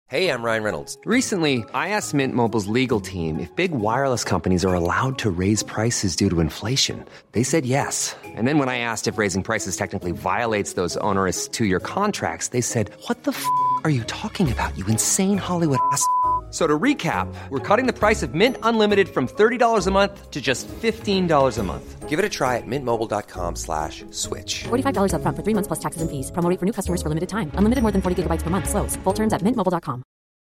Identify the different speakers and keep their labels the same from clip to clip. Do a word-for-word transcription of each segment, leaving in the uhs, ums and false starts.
Speaker 1: Hey, I'm Ryan Reynolds.
Speaker 2: Recently, I asked Mint Mobile's legal team if big wireless companies are allowed to raise prices due to inflation. They said yes. And then when I asked if raising prices technically violates those onerous two-year contracts, they said, what the f*** are you talking about, you insane Hollywood ass f- So to recap, we're cutting the price of Mint Unlimited from thirty dollars a month to just fifteen dollars a month.
Speaker 1: Give it a try at mintmobile.com slash switch.
Speaker 3: forty-five dollars up front for three months plus taxes and fees. Promo rate for new customers for limited time. Unlimited more than forty gigabytes per month. Slows full terms at mint mobile dot com.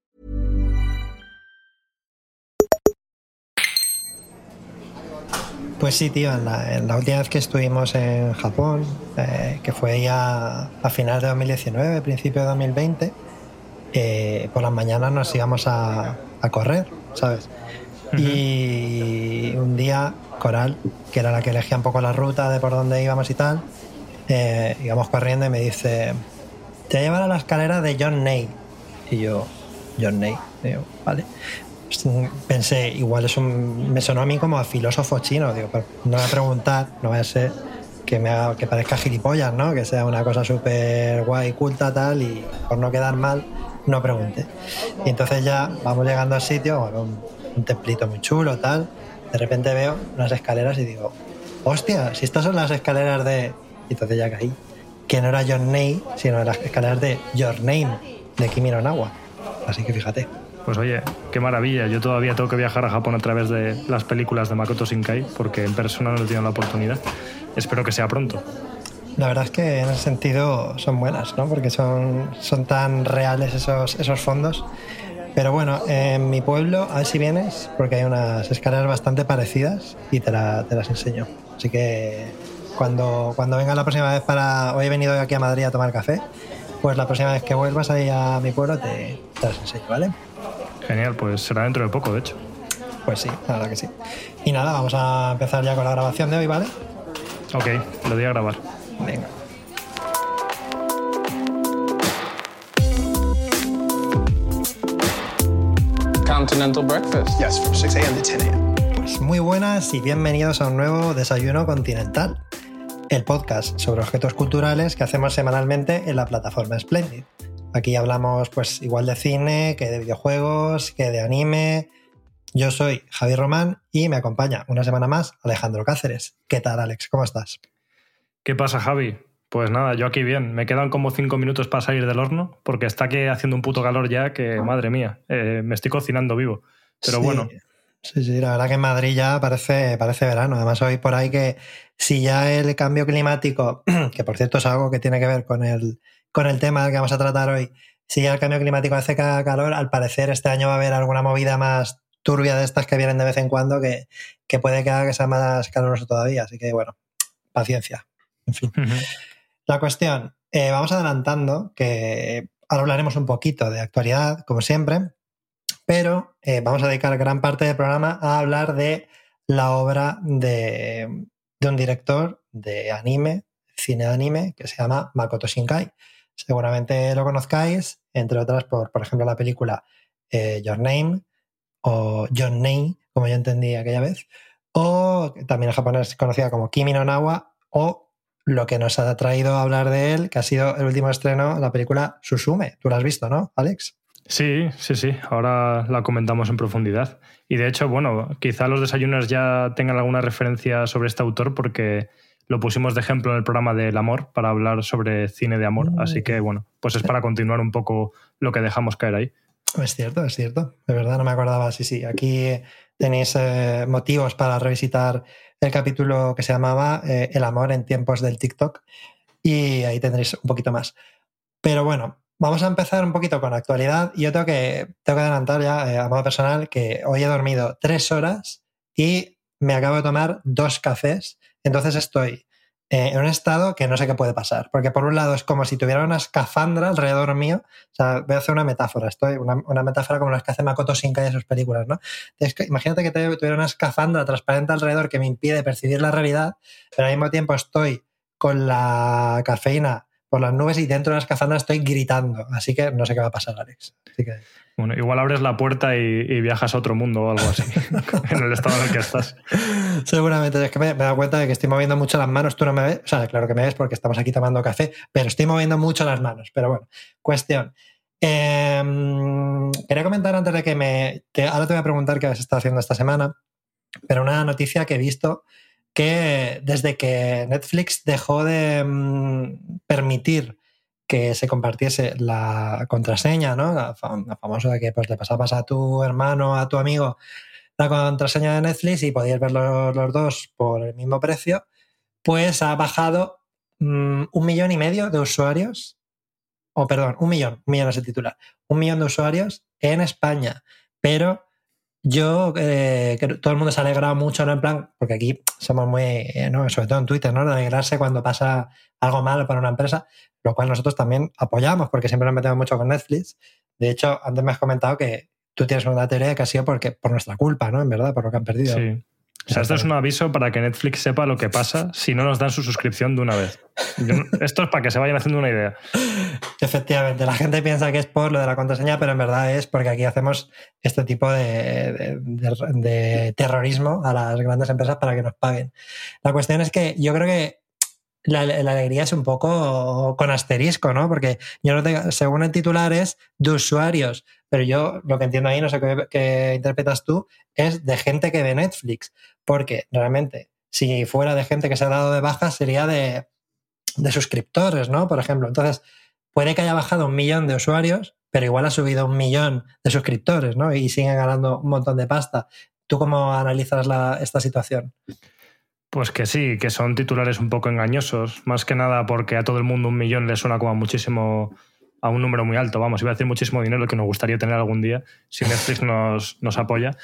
Speaker 4: Pues sí, tío, en la, en la última vez que estuvimos en Japón, eh, que fue ya a finales de dos mil diecinueve, principio de dos mil veinte, eh, por las mañanas nos íbamos a, a correr, ¿sabes? Uh-huh. Y un día Coral, que era la que elegía un poco la ruta de por dónde íbamos y tal, eh, íbamos corriendo y me dice, te voy a llevar a la escalera de John Ney. Y yo, John Ney, digo, vale. Pensé, igual es un, me sonó a mí como a filósofo chino, digo, pero no voy a preguntar, no vaya a ser que me haga, que parezca gilipollas, ¿no? Que sea una cosa súper guay, culta, tal, y por no quedar mal, no pregunté. Y entonces ya vamos llegando al sitio, bueno, un, un templito muy chulo, tal, de repente veo unas escaleras y digo, hostia, si estas son las escaleras de... Y entonces ya caí, que no era John Ney, sino las escaleras de Your Name, de Kimi no Na wa. Así que fíjate.
Speaker 5: Pues oye, qué maravilla. Yo todavía tengo que viajar a Japón a través de las películas de Makoto Shinkai porque en persona no he tenido la oportunidad. Espero que sea pronto.
Speaker 4: La verdad es que en ese sentido son buenas, ¿no? Porque son, son tan reales esos, esos fondos. Pero bueno, en mi pueblo, a ver si vienes, porque hay unas escaleras bastante parecidas y te, la, te las enseño. Así que cuando, cuando venga la próxima vez para... Hoy he venido aquí a Madrid a tomar café, pues la próxima vez que vuelvas ahí a mi pueblo te, te las enseño, ¿vale?
Speaker 5: Genial, pues será dentro de poco, de hecho.
Speaker 4: Pues sí, la verdad que sí. Y nada, vamos a empezar ya con la grabación de hoy, ¿vale?
Speaker 5: Ok, lo doy a grabar.
Speaker 4: Venga.
Speaker 6: Continental breakfast.
Speaker 7: Yes, from six a.m. to ten a.m.
Speaker 4: Pues muy buenas y bienvenidos a un nuevo Desayuno Continental, el podcast sobre objetos culturales que hacemos semanalmente en la plataforma Splendid. Aquí hablamos pues igual de cine, que de videojuegos, que de anime. Yo soy Javi Román y me acompaña una semana más Alejandro Cáceres. ¿Qué tal, Alex? ¿Cómo estás?
Speaker 5: ¿Qué pasa, Javi? Pues nada, yo aquí bien. Me quedan como cinco minutos para salir del horno porque está aquí haciendo un puto calor ya que, madre mía, eh, me estoy cocinando vivo. Pero
Speaker 4: sí,
Speaker 5: bueno.
Speaker 4: Sí, sí, la verdad que en Madrid ya parece, parece verano. Además, hoy por ahí que si ya el cambio climático, que por cierto es algo que tiene que ver con el... con el tema que vamos a tratar hoy, si ya el cambio climático hace que haga calor, al parecer este año va a haber alguna movida más turbia de estas que vienen de vez en cuando que, que puede que haga que sea más caluroso todavía. Así que, bueno, paciencia. En fin. Uh-huh. La cuestión, eh, vamos adelantando que ahora hablaremos un poquito de actualidad, como siempre, pero eh, vamos a dedicar gran parte del programa a hablar de la obra de, de un director de anime, cine de anime, que se llama Makoto Shinkai. Seguramente lo conozcáis, entre otras por, por ejemplo, la película eh, Your Name o John Ney, como yo entendí aquella vez, o también en japonés conocida como Kimi no Na wa, o lo que nos ha traído a hablar de él, que ha sido el último estreno, la película Suzume. Tú la has visto, ¿no, Alex?
Speaker 5: Sí, sí, sí. Ahora la comentamos en profundidad. Y de hecho, bueno, quizá los desayunos ya tengan alguna referencia sobre este autor porque lo pusimos de ejemplo en el programa del amor para hablar sobre cine de amor. Así que, bueno, pues es para continuar un poco lo que dejamos caer ahí.
Speaker 4: Es cierto, es cierto. De verdad no me acordaba. Sí, sí. Aquí tenéis eh, motivos para revisitar el capítulo que se llamaba eh, El amor en tiempos del TikTok y ahí tendréis un poquito más. Pero bueno, vamos a empezar un poquito con la actualidad. Y yo tengo que, tengo que adelantar ya eh, a modo personal que hoy he dormido tres horas y me acabo de tomar dos cafés. Entonces estoy eh, en un estado que no sé qué puede pasar. Porque por un lado es como si tuviera una escafandra alrededor mío. O sea, voy a hacer una metáfora. Estoy una, una metáfora como las que hace Makoto Shinkai en sus películas, ¿no? Entonces, imagínate que te, tuviera una escafandra transparente alrededor que me impide percibir la realidad, pero al mismo tiempo estoy con la cafeína por las nubes y dentro de la escafandra estoy gritando. Así que no sé qué va a pasar, Alex. Así que...
Speaker 5: Bueno, igual abres la puerta y, y viajas a otro mundo o algo así, en el estado en el que estás.
Speaker 4: Seguramente, es que me, me he dado cuenta de que estoy moviendo mucho las manos. Tú no me ves, o sea, claro que me ves porque estamos aquí tomando café, pero estoy moviendo mucho las manos. Pero bueno, cuestión. Eh, quería comentar antes de que me... Que ahora te voy a preguntar qué has estado haciendo esta semana, pero una noticia que he visto que desde que Netflix dejó de mm, permitir que se compartiese la contraseña, ¿no? La, la famosa de que pues, le pasabas a tu hermano, a tu amigo, la contraseña de Netflix y podías ver los, los dos por el mismo precio, pues ha bajado mmm, un millón y medio de usuarios, o oh, perdón, un millón, un millón es el titular, un millón de usuarios en España, pero yo, eh, que todo el mundo se ha alegrado mucho, ¿no? En plan, porque aquí somos muy, eh, ¿no? Sobre todo en Twitter, ¿no? De alegrarse cuando pasa algo malo para una empresa, lo cual nosotros también apoyamos porque siempre nos metemos mucho con Netflix. De hecho, antes me has comentado que tú tienes una teoría de que ha sido porque, por nuestra culpa, ¿no? En verdad, por lo que han perdido.
Speaker 5: Sí. O sea, esto es un aviso para que Netflix sepa lo que pasa si no nos dan su suscripción de una vez. Yo, esto es para que se vayan haciendo una idea.
Speaker 4: Efectivamente, la gente piensa que es por lo de la contraseña, pero en verdad es porque aquí hacemos este tipo de, de, de, de terrorismo a las grandes empresas para que nos paguen. La cuestión es que yo creo que la, la alegría es un poco con asterisco, ¿no? Porque yo no tengo, según el titular es de usuarios, pero yo lo que entiendo ahí, no sé qué, qué interpretas tú, es de gente que ve Netflix, porque realmente si fuera de gente que se ha dado de baja sería de, de suscriptores, ¿no? Por ejemplo, entonces puede que haya bajado un millón de usuarios, pero igual ha subido un millón de suscriptores, ¿no? Y siguen ganando un montón de pasta. ¿Tú cómo analizas la, esta situación?
Speaker 5: Pues que sí, que son titulares un poco engañosos, más que nada porque a todo el mundo un millón le suena como muchísimo, a un número muy alto, vamos, iba a decir muchísimo dinero que nos gustaría tener algún día si Netflix nos, nos apoya,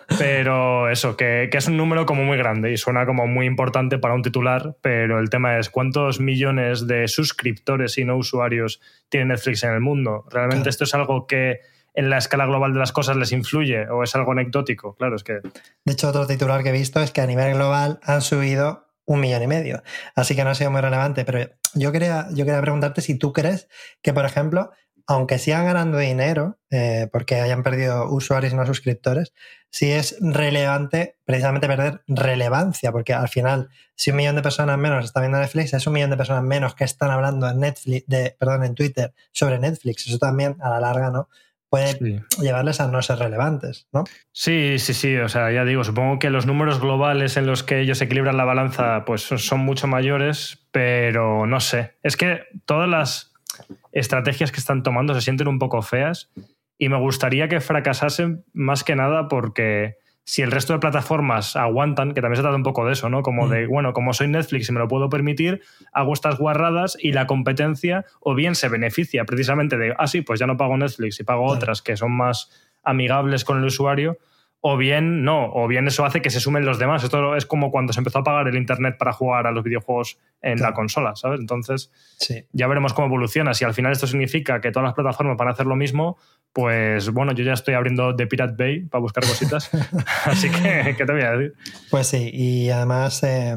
Speaker 5: pero eso, que, que es un número como muy grande y suena como muy importante para un titular, pero el tema es cuántos millones de suscriptores y no usuarios tiene Netflix en el mundo. ¿Realmente claro. esto es algo que en la escala global de las cosas les influye o es algo anecdótico? Claro, es que...
Speaker 4: De hecho, otro titular que he visto es que a nivel global han subido un millón y medio. Así que no ha sido muy relevante. Pero yo quería, yo quería preguntarte si tú crees que, por ejemplo, aunque sigan ganando dinero, eh, porque hayan perdido usuarios y no suscriptores, si es relevante precisamente perder relevancia, porque al final, si un millón de personas menos está viendo Netflix, es un millón de personas menos que están hablando en Netflix, de, perdón, en Twitter sobre Netflix. Eso también, a la larga, ¿no? puede sí. llevarles a no ser relevantes, ¿no?
Speaker 5: Sí, sí, sí. O sea, ya digo, supongo que los números globales en los que ellos equilibran la balanza pues son mucho mayores, pero no sé. Es que todas las estrategias que están tomando se sienten un poco feas y me gustaría que fracasasen más que nada porque si el resto de plataformas aguantan, que también se trata un poco de eso, ¿no? Como de, bueno, como soy Netflix y me lo puedo permitir, hago estas guarradas y la competencia o bien se beneficia precisamente de, ah, sí, pues ya no pago Netflix y pago otras que son más amigables con el usuario, o bien no, o bien eso hace que se sumen los demás. Esto es como cuando se empezó a pagar el internet para jugar a los videojuegos en claro. la consola, ¿sabes? Entonces, sí. ya veremos cómo evoluciona. Si al final esto significa que todas las plataformas van a hacer lo mismo, pues bueno, yo ya estoy abriendo The Pirate Bay para buscar cositas. Así que, ¿qué te voy a decir?
Speaker 4: Pues sí, y además eh,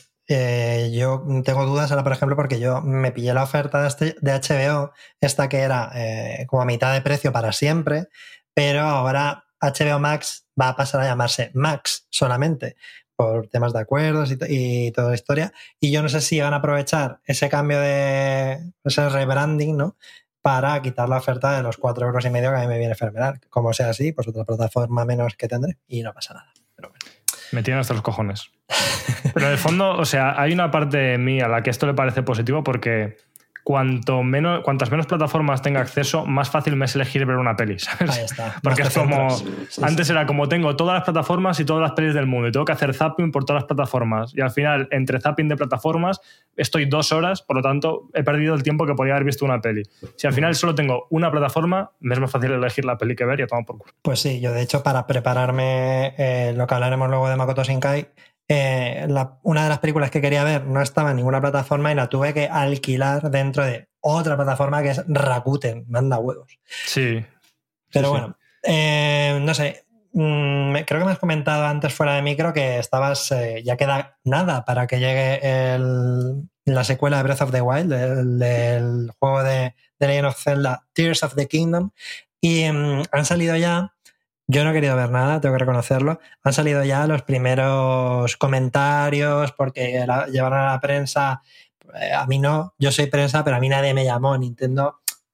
Speaker 4: eh, yo tengo dudas ahora, por ejemplo, porque yo me pillé la oferta de, este, de H B O, esta que era eh, como a mitad de precio para siempre, pero ahora H B O Max va a pasar a llamarse Max solamente por temas de acuerdos y, y toda la historia. Y yo no sé si van a aprovechar ese cambio de ese rebranding, ¿no? Para quitar la oferta de los cuatro euros y medio que a mí me viene fenomenal. Como sea así, pues otra plataforma menos que tendré y no pasa nada. Pero bueno.
Speaker 5: Me tienen hasta los cojones. Pero en el fondo, o sea, hay una parte mía a la que esto le parece positivo porque cuanto menos, cuantas menos plataformas tenga acceso, más fácil me es elegir ver una peli, ¿sabes?
Speaker 4: Ahí está.
Speaker 5: Porque es como... Sí, antes
Speaker 4: sí.
Speaker 5: era como tengo todas las plataformas y todas las pelis del mundo y tengo que hacer zapping por todas las plataformas. Y al final, entre zapping de plataformas, estoy dos horas, por lo tanto, he perdido el tiempo que podía haber visto una peli. Si al final solo tengo una plataforma, me es más fácil elegir la peli que ver y a tomar por culo.
Speaker 4: Pues sí, yo de hecho, para prepararme eh, lo que hablaremos luego de Makoto Shinkai, Eh, la, una de las películas que quería ver no estaba en ninguna plataforma y la tuve que alquilar dentro de otra plataforma que es Rakuten, manda huevos.
Speaker 5: Sí.
Speaker 4: Pero
Speaker 5: sí,
Speaker 4: bueno, sí. Eh, no sé, mmm, creo que me has comentado antes fuera de micro que estabas, eh, ya queda nada para que llegue el, la secuela de Breath of the Wild, del, del juego de, de Legend of Zelda Tears of the Kingdom, y mmm, han salido ya. Yo no he querido ver nada, tengo que reconocerlo. Han salido ya los primeros comentarios porque la, llevaron a la prensa. Eh, a mí no, yo soy prensa, pero a mí nadie me llamó. Nintendo,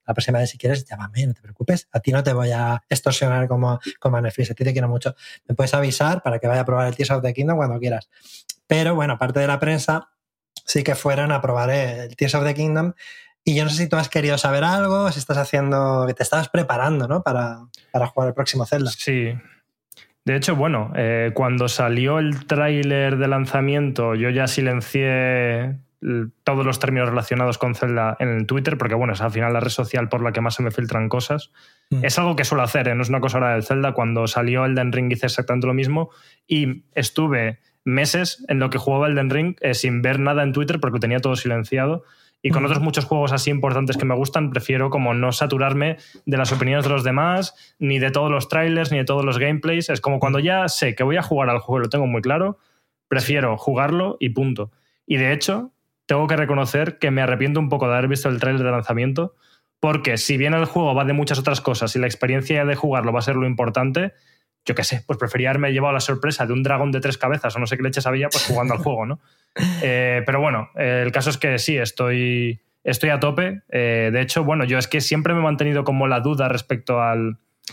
Speaker 4: la próxima vez si quieres, llámame, no te preocupes. A ti no te voy a extorsionar como, como a Netflix, a ti te quiero mucho. Me puedes avisar para que vaya a probar el Tears of the Kingdom cuando quieras. Pero bueno, aparte de la prensa, sí que fueron a probar el Tears of the Kingdom. Y yo no sé si tú has querido saber algo, si estás haciendo, que te estabas preparando, ¿no? Para, para jugar el próximo Zelda.
Speaker 5: Sí. De hecho, bueno, eh, cuando salió el tráiler de lanzamiento, yo ya silencié todos los términos relacionados con Zelda en el Twitter, porque bueno, es al final la red social por la que más se me filtran cosas. Mm. Es algo que suelo hacer, ¿eh? No es una cosa ahora del Zelda. Cuando salió Elden Ring hice exactamente lo mismo y estuve meses en lo que jugaba Elden Ring eh, sin ver nada en Twitter porque lo tenía todo silenciado. Y con mm. otros muchos juegos así importantes que me gustan, prefiero como no saturarme de las opiniones de los demás, ni de todos los trailers, ni de todos los gameplays. Es como cuando ya sé que voy a jugar al juego y lo tengo muy claro, prefiero jugarlo y punto. Y de hecho, tengo que reconocer que me arrepiento un poco de haber visto el tráiler de lanzamiento, porque si bien el juego va de muchas otras cosas y la experiencia de jugarlo va a ser lo importante, yo qué sé, pues prefería haberme llevado la sorpresa de un dragón de tres cabezas o no sé qué leches había, pues jugando al juego, ¿no? Eh, pero bueno, eh, el caso es que sí, estoy, estoy a tope. Eh, de hecho, bueno, yo es que siempre me he mantenido como la duda respecto al,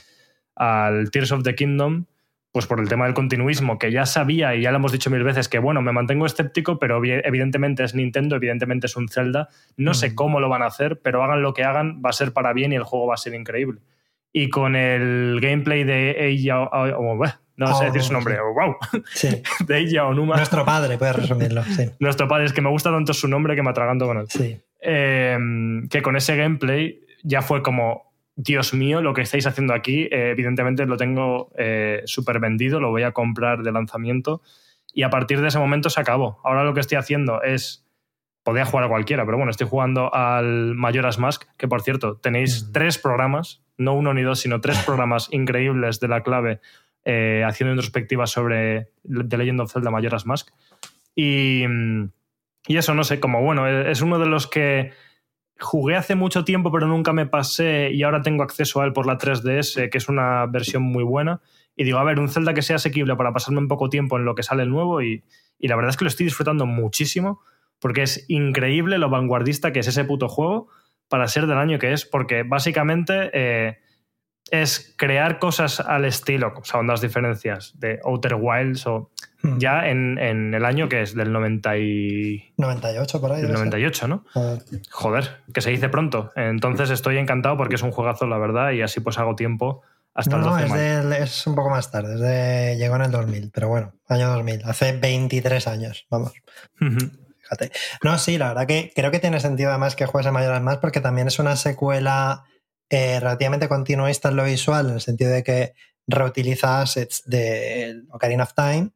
Speaker 5: al Tears of the Kingdom, pues por el tema del continuismo, que ya sabía y ya lo hemos dicho mil veces que, bueno, me mantengo escéptico, pero evidentemente es Nintendo, evidentemente es un Zelda. No mm. sé cómo lo van a hacer, pero hagan lo que hagan, va a ser para bien y el juego va a ser increíble. Y con el gameplay de Eiji Aonuma, no sé oh, decir su nombre, sí. wow,
Speaker 4: sí.
Speaker 5: de Eiji Aonuma.
Speaker 4: Nuestro padre, puedes resumirlo, sí.
Speaker 5: Nuestro padre, es que me gusta tanto su nombre que me atraganto con él.
Speaker 4: Sí.
Speaker 5: Eh, que con ese gameplay ya fue como, Dios mío, lo que estáis haciendo aquí, eh, evidentemente lo tengo eh, súper vendido, lo voy a comprar de lanzamiento y a partir de ese momento se acabó. Ahora lo que estoy haciendo es, podría jugar a cualquiera, pero bueno, estoy jugando al Majora's Mask, que por cierto, tenéis mm. tres programas, no uno ni dos, sino tres programas increíbles de La Clave eh, haciendo introspectivas sobre The Legend of Zelda Majora's Mask. Y, y eso, no sé, como bueno, es uno de los que jugué hace mucho tiempo pero nunca me pasé y ahora tengo acceso a él por la tres D S, que es una versión muy buena. Y digo, a ver, un Zelda que sea asequible para pasarme un poco tiempo en lo que sale el nuevo y, y la verdad es que lo estoy disfrutando muchísimo porque es increíble lo vanguardista que es ese puto juego para ser del año que es, porque básicamente eh, es crear cosas al estilo, o sea, hondas diferencias de Outer Wilds o hmm. ya en, en el año que es del noventa y...
Speaker 4: noventa y ocho por ahí.
Speaker 5: Del noventa y ocho, ¿no? Uh. Joder, que se dice pronto. Entonces estoy encantado porque es un juegazo, la verdad, y así pues hago tiempo hasta
Speaker 4: no,
Speaker 5: el doce de
Speaker 4: no,
Speaker 5: mayo.
Speaker 4: Es, de, es un poco más tarde, es de, llegó en el dos mil, pero bueno, año dos mil, hace veintitrés años, vamos.
Speaker 5: Uh-huh.
Speaker 4: Fíjate. No, sí, la verdad que creo que tiene sentido además que juegues a Majora's Mask porque también es una secuela eh, relativamente continuista en lo visual, en el sentido de que reutiliza assets de Ocarina of Time,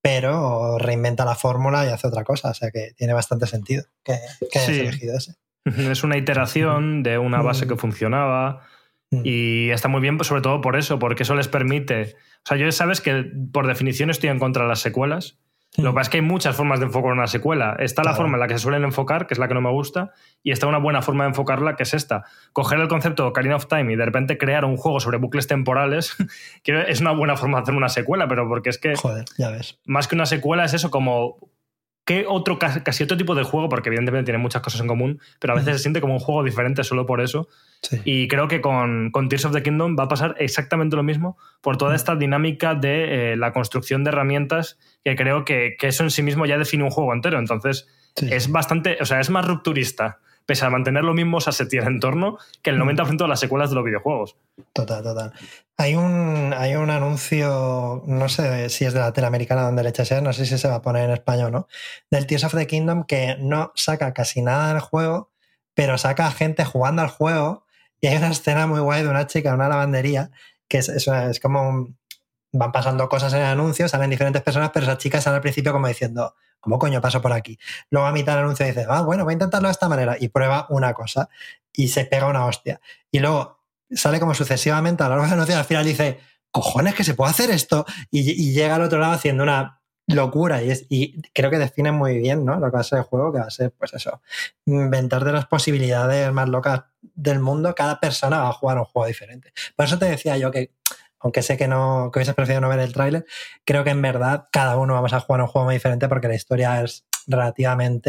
Speaker 4: pero reinventa la fórmula y hace otra cosa, o sea que tiene bastante sentido que, que hayas
Speaker 5: sí.
Speaker 4: elegido ese.
Speaker 5: Es una iteración de una base mm. que funcionaba mm. y está muy bien, pues, sobre todo por eso, porque eso les permite... O sea, yo sabes que por definición estoy en contra de las secuelas. Lo que pasa es que hay muchas formas de enfocar una secuela. Está claro. La forma en la que se suelen enfocar, que es la que no me gusta, y está una buena forma de enfocarla, que es esta. Coger el concepto de Ocarina of Time y de repente crear un juego sobre bucles temporales, que es una buena forma de hacer una secuela, pero porque es que...
Speaker 4: Joder, ya ves.
Speaker 5: Más que una secuela es eso, como... ¿Qué otro, casi otro tipo de juego? Porque evidentemente tiene muchas cosas en común, pero a veces mm. se siente como un juego diferente solo por eso. Sí. Y creo que con, con Tears of the Kingdom va a pasar exactamente lo mismo por toda mm. esta dinámica de eh, la construcción de herramientas, que creo que, que eso en sí mismo ya define un juego entero. Entonces sí. es bastante, o sea, es más rupturista, pese a mantener lo mismo asset en entorno, que el noventa por ciento de las secuelas de los videojuegos.
Speaker 4: Total, total. Hay un, hay un anuncio, no sé si es de la tele americana donde le echa, no sé si se va a poner en español, ¿no? Del Tears of the Kingdom, que no saca casi nada del juego, pero saca a gente jugando al juego, y hay una escena muy guay de una chica en una lavandería, que es, es, es como un, van pasando cosas en el anuncio, salen diferentes personas, pero esa chica sale al principio como diciendo, ¿cómo coño paso por aquí? Luego a mitad del anuncio dice, ah, bueno, voy a intentarlo de esta manera, y prueba una cosa, y se pega una hostia. Y luego sale como sucesivamente a lo largo del anuncio, al final dice, cojones, que se puede hacer esto, y, y llega al otro lado haciendo una locura, y, es, y creo que define muy bien, ¿no?, lo que va a ser el juego, que va a ser, pues eso, inventar de las posibilidades más locas del mundo. Cada persona va a jugar un juego diferente. Por eso te decía yo que, aunque sé que no, que hubieses preferido no ver el tráiler, creo que en verdad cada uno vamos a jugar un juego muy diferente porque la historia es relativamente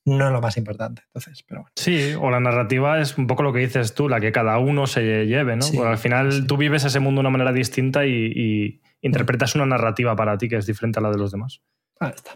Speaker 4: no es lo más importante. Entonces, pero bueno.
Speaker 5: Sí, o la narrativa es un poco lo que dices tú, la que cada uno se lleve, ¿no?
Speaker 4: Sí,
Speaker 5: Porque al final
Speaker 4: sí.
Speaker 5: tú vives ese mundo de una manera distinta y, y interpretas una narrativa para ti que es diferente a la de los demás.
Speaker 4: Ahí está.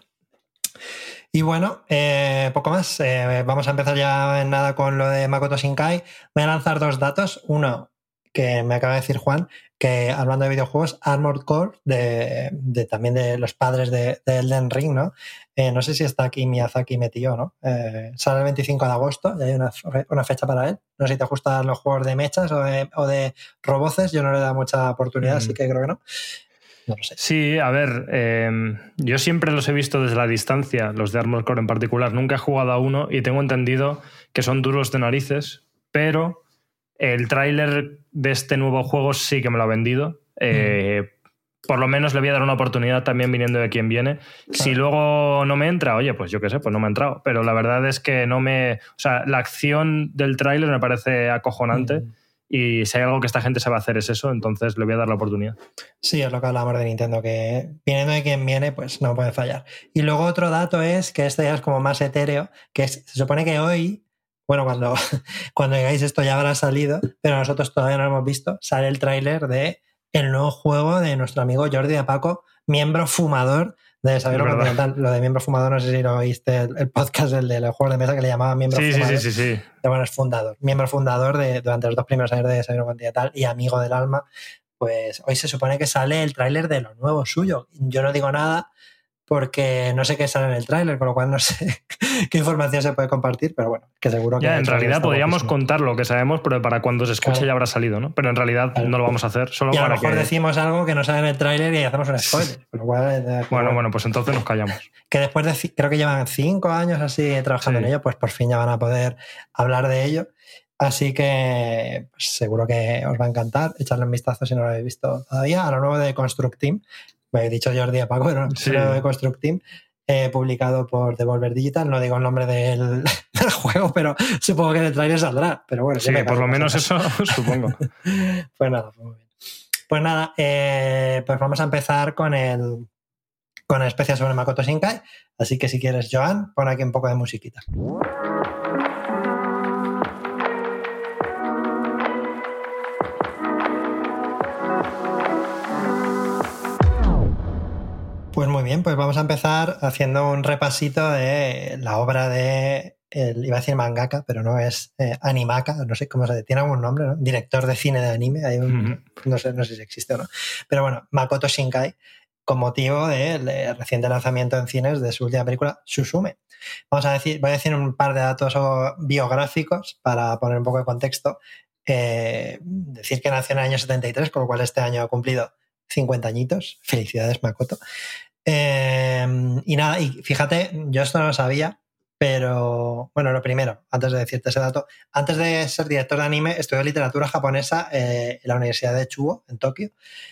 Speaker 4: Y bueno, eh, poco más. Eh, vamos a empezar ya en nada con lo de Makoto Shinkai. Voy a lanzar dos datos. Uno, que me acaba de decir Juan, que hablando de videojuegos, Armored Core, de, de también de los padres de, de Elden Ring, ¿no? Eh, no sé si está aquí Miyazaki metido, ¿no? Eh, sale el veinticinco de agosto y hay una, una fecha para él. No sé si te gustan los juegos de mechas o de, o de roboces. Yo no le he dado mucha oportunidad, mm. así que creo que no. No lo sé.
Speaker 5: Sí, a ver, eh, yo siempre los he visto desde la distancia, los de Armored Core en particular. Nunca he jugado a uno y tengo entendido que son duros de narices, pero el tráiler de este nuevo juego sí que me lo ha vendido. Eh, mm. Por lo menos le voy a dar una oportunidad también viniendo de quien viene. Claro. Si luego no me entra, oye, pues yo qué sé, pues no me ha entrado. Pero la verdad es que no me... O sea, la acción del tráiler me parece acojonante. Mm. Y si hay algo que esta gente sabe hacer es eso, entonces le voy a dar la oportunidad.
Speaker 4: Sí, es lo que hablamos de Nintendo, que viniendo de quien viene, pues no puede fallar. Y luego otro dato es que este ya es como más etéreo, que es, se supone que hoy, bueno, cuando, cuando digáis esto ya habrá salido, pero nosotros todavía no lo hemos visto, sale el tráiler de el nuevo juego de nuestro amigo Jordi Apaco, miembro fumador de Saberlo Continental. Lo de miembro fumador, no sé si lo oíste, el, el podcast, el de los juegos de mesa que le llamaba miembro
Speaker 5: sí,
Speaker 4: fumador.
Speaker 5: Sí, sí, sí, sí.
Speaker 4: De, bueno, es fundador. Miembro fundador de, durante los dos primeros años de Saberlo Continental y amigo del alma. Pues hoy se supone que sale el tráiler de lo nuevo suyo. Yo no digo nada porque no sé qué sale en el tráiler, con lo cual no sé qué información se puede compartir, pero bueno, que seguro que...
Speaker 5: Ya, en realidad podríamos contar lo que sabemos, pero para cuando se escuche claro. ya habrá salido, ¿no? Pero en realidad claro. no lo vamos a hacer, solo
Speaker 4: y a
Speaker 5: para
Speaker 4: lo mejor
Speaker 5: que...
Speaker 4: decimos algo que no sale en el tráiler y hacemos un spoiler. Con lo cual,
Speaker 5: bueno, bueno, bueno, pues entonces nos callamos.
Speaker 4: Que después de, creo que llevan cinco años así trabajando sí. en ello, pues por fin ya van a poder hablar de ello. Así que pues, seguro que os va a encantar. Echarle un vistazo si no lo habéis visto todavía. A lo nuevo de Construct Team. Me he dicho Jordi Apaco, pero sí. lo nuevo de Construct Team. Eh, publicado por Devolver Digital, no digo el nombre del, del juego, pero supongo que en el trailer saldrá. Pero bueno,
Speaker 5: sí, por lo menos eso supongo.
Speaker 4: Pues nada, pues muy bien. Pues nada, eh, pues vamos a empezar con el con el especial sobre Makoto Shinkai. Así que si quieres, Joan, pon aquí un poco de musiquita. Pues muy bien, pues vamos a empezar haciendo un repasito de la obra de, el, iba a decir mangaka, pero no es eh, animaka, no sé cómo se dice, tiene algún nombre, ¿no? Director de cine de anime, hay un, mm-hmm. no sé, no sé si existe o no. Pero bueno, Makoto Shinkai, con motivo del de reciente lanzamiento en cines de su última película, Suzume. Vamos a decir, voy a decir un par de datos biográficos para poner un poco de contexto. Eh, decir que nació en el año setenta y tres, con lo cual este año ha cumplido cincuenta añitos. Felicidades, Makoto. Eh, y nada, y fíjate, yo esto no lo sabía, pero bueno, lo primero, antes de decirte ese dato, antes de ser director de anime, estudió literatura japonesa eh, en la Universidad de Chuo, en Tokio,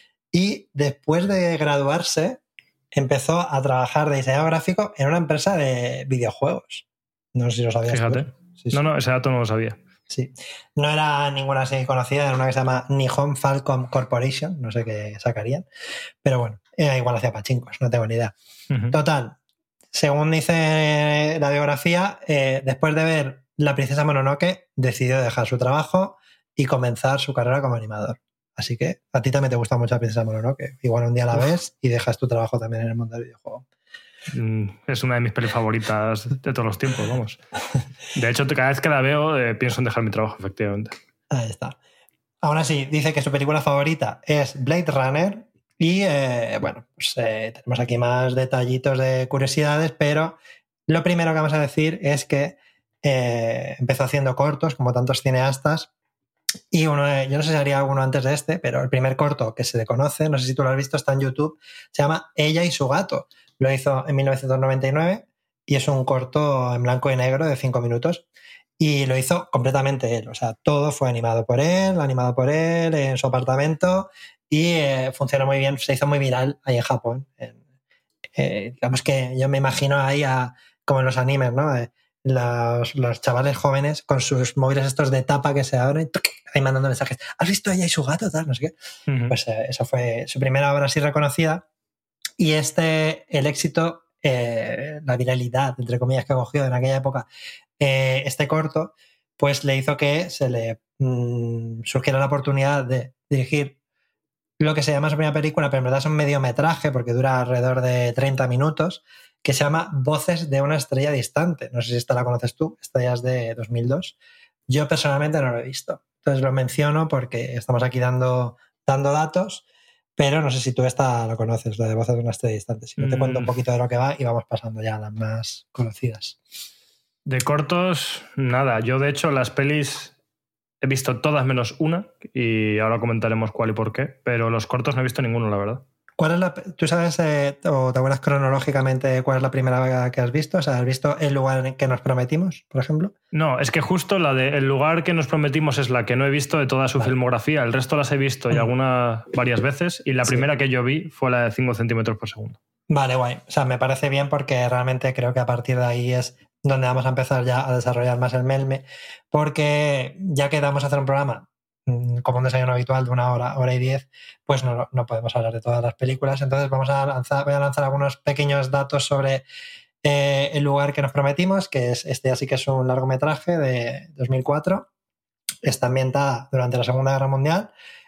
Speaker 4: y después de graduarse empezó a trabajar de diseñador gráfico en una empresa de videojuegos. No sé si lo sabías.
Speaker 5: Fíjate. Sí, sí. No, no, ese dato no lo sabía.
Speaker 4: Sí. No era ninguna así conocida, era una que se llama Nihon Falcom Corporation, no sé qué sacarían, pero bueno, eh, igual hacía pachincos, no tengo ni idea. Uh-huh. Total, según dice la biografía, eh, después de ver La princesa Mononoke, decidió dejar su trabajo y comenzar su carrera como animador. Así que a ti también te gusta mucho La princesa Mononoke. Igual un día la ves y dejas tu trabajo también en el mundo del videojuego.
Speaker 5: Es una de mis pelis favoritas de todos los tiempos, vamos. De hecho, cada vez que la veo eh, pienso en dejar mi trabajo, efectivamente.
Speaker 4: Ahí está. Aún así, dice que su película favorita es Blade Runner y, eh, bueno, pues eh, tenemos aquí más detallitos de curiosidades, pero lo primero que vamos a decir es que eh, empezó haciendo cortos, como tantos cineastas, y uno, yo no sé si haría alguno antes de este, pero el primer corto que se le conoce, no sé si tú lo has visto, está en YouTube, se llama Ella y su gato. Lo hizo en mil novecientos noventa y nueve y es un corto en blanco y negro de cinco minutos y lo hizo completamente él. O sea, todo fue animado por él, animado por él en su apartamento y eh, funcionó muy bien, se hizo muy viral ahí en Japón. En, eh, digamos que yo me imagino ahí a, como en los animes, ¿no? Eh, los, los chavales jóvenes con sus móviles estos de tapa que se abren ahí mandando mensajes. ¿Has visto Ella y su gato? Tal, no sé qué. Uh-huh. Pues eh, esa fue su primera obra así reconocida. Y este, el éxito eh, la viralidad, entre comillas, que ha cogido en aquella época eh, este corto, pues le hizo que se le mmm, surgiera la oportunidad de dirigir lo que se llama su primera película, pero en verdad es un mediometraje porque dura alrededor de treinta minutos, que se llama Voces de una estrella distante. No sé si esta la conoces tú, esta ya es de dos mil dos. Yo personalmente no lo he visto. Entonces lo menciono porque estamos aquí dando, dando datos, pero no sé si tú esta lo conoces, la de Voces de una estrella distante. Si no, te cuento un poquito de lo que va y vamos pasando ya a las más conocidas.
Speaker 5: De cortos, nada. Yo, de hecho, las pelis he visto todas menos una y ahora comentaremos cuál y por qué, pero los cortos no he visto ninguno, la verdad.
Speaker 4: ¿Cuál es la, ¿Tú sabes eh, o te acuerdas cronológicamente cuál es la primera que has visto? O sea, ¿has visto El lugar en que nos prometimos, por ejemplo?
Speaker 5: No, es que justo la de El lugar que nos prometimos es la que no he visto de toda su vale. filmografía. El resto las he visto y algunas varias veces y la sí. primera que yo vi fue la de cinco centímetros por segundo.
Speaker 4: Vale, guay. O sea, me parece bien porque realmente creo que a partir de ahí es donde vamos a empezar ya a desarrollar más el melme, porque ya que vamos a hacer un programa como un desayuno habitual de una hora, hora y diez, pues no, no podemos hablar de todas las películas. Entonces vamos a lanzar, voy a lanzar algunos pequeños datos sobre eh, El lugar que nos prometimos, que es este así que es un largometraje de dos mil cuatro. Está ambientada durante la Segunda Guerra Mundial.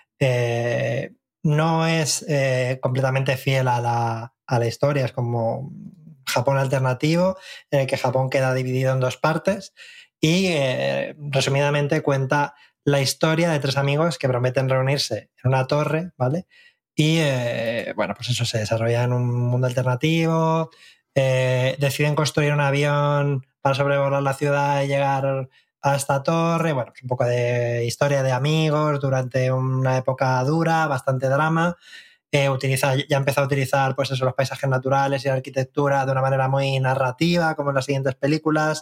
Speaker 4: Eh, no es eh, completamente fiel a la, a la historia, es como Japón alternativo, en el que Japón queda dividido en dos partes y eh, resumidamente cuenta la historia de tres amigos que prometen reunirse en una torre, ¿vale? Y, eh, bueno, pues eso se desarrolla en un mundo alternativo, eh, deciden construir un avión para sobrevolar la ciudad y llegar a esta torre, bueno, pues un poco de historia de amigos durante una época dura, bastante drama, eh, utiliza, ya empezó a utilizar pues eso, los paisajes naturales y la arquitectura de una manera muy narrativa, como en las siguientes películas.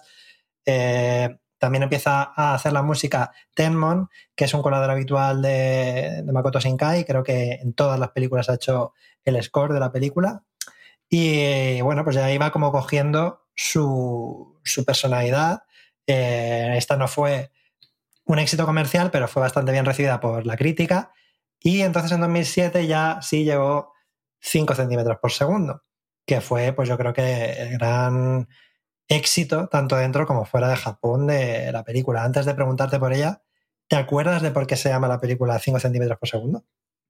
Speaker 4: Eh, También empieza a hacer la música Tenmon, que es un colador habitual de, de Makoto Shinkai. Creo que en todas las películas ha hecho el score de la película. Y bueno, pues ya iba como cogiendo su, su personalidad. Eh, esta no fue un éxito comercial, pero fue bastante bien recibida por la crítica. Y entonces en dos mil siete ya sí llegó cinco centímetros por segundo, que fue, pues yo creo que el gran éxito tanto dentro como fuera de Japón de la película. Antes de preguntarte por ella, ¿te acuerdas de por qué se llama la película cinco centímetros por segundo?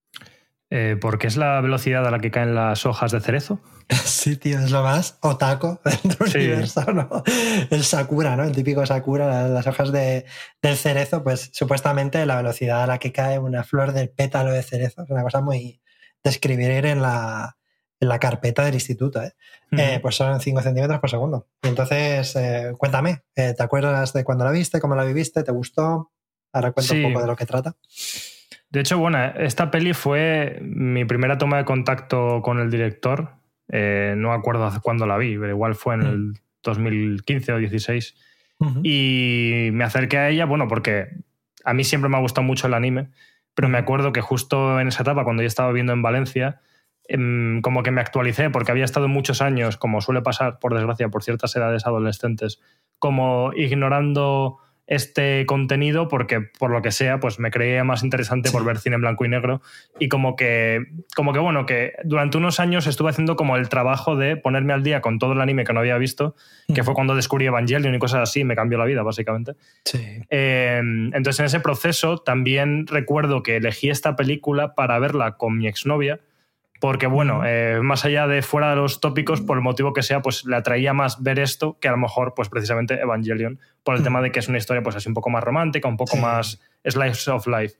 Speaker 5: Eh, porque es la velocidad a la que caen las hojas de cerezo.
Speaker 4: Sí, tío, es lo más otaku dentro del sí. universo, ¿no? El sakura, ¿no? El típico sakura, las hojas de, del cerezo, pues supuestamente la velocidad a la que cae una flor del pétalo de cerezo es una cosa muy de escribir en la... en la carpeta del instituto, ¿eh? Uh-huh. Eh, pues son cinco centímetros por segundo. Y entonces, eh, cuéntame, eh, ¿te acuerdas de cuándo la viste, cómo la viviste, te gustó? Ahora cuenta sí. un poco de lo que trata.
Speaker 5: De hecho, bueno, esta peli fue mi primera toma de contacto con el director. Eh, no me acuerdo hace cuándo la vi, pero igual fue en uh-huh. el dos mil quince o dieciséis. Uh-huh. Y me acerqué a ella, bueno, porque a mí siempre me ha gustado mucho el anime, pero uh-huh. me acuerdo que justo en esa etapa, cuando yo estaba viviendo en Valencia, como que me actualicé porque había estado muchos años, como suele pasar por desgracia por ciertas edades adolescentes, como ignorando este contenido porque por lo que sea pues me creía más interesante sí. por ver cine en blanco y negro y como que, como que bueno, que durante unos años estuve haciendo como el trabajo de ponerme al día con todo el anime que no había visto, que mm. fue cuando descubrí Evangelion y cosas así, me cambió la vida básicamente.
Speaker 4: Sí.
Speaker 5: Eh, entonces en ese proceso también recuerdo que elegí esta película para verla con mi exnovia. Porque, bueno, eh, más allá de fuera de los tópicos, por el motivo que sea, pues le atraía más ver esto que a lo mejor, pues precisamente Evangelion, por el mm. tema de que es una historia pues así un poco más romántica, un poco sí. más slice of life.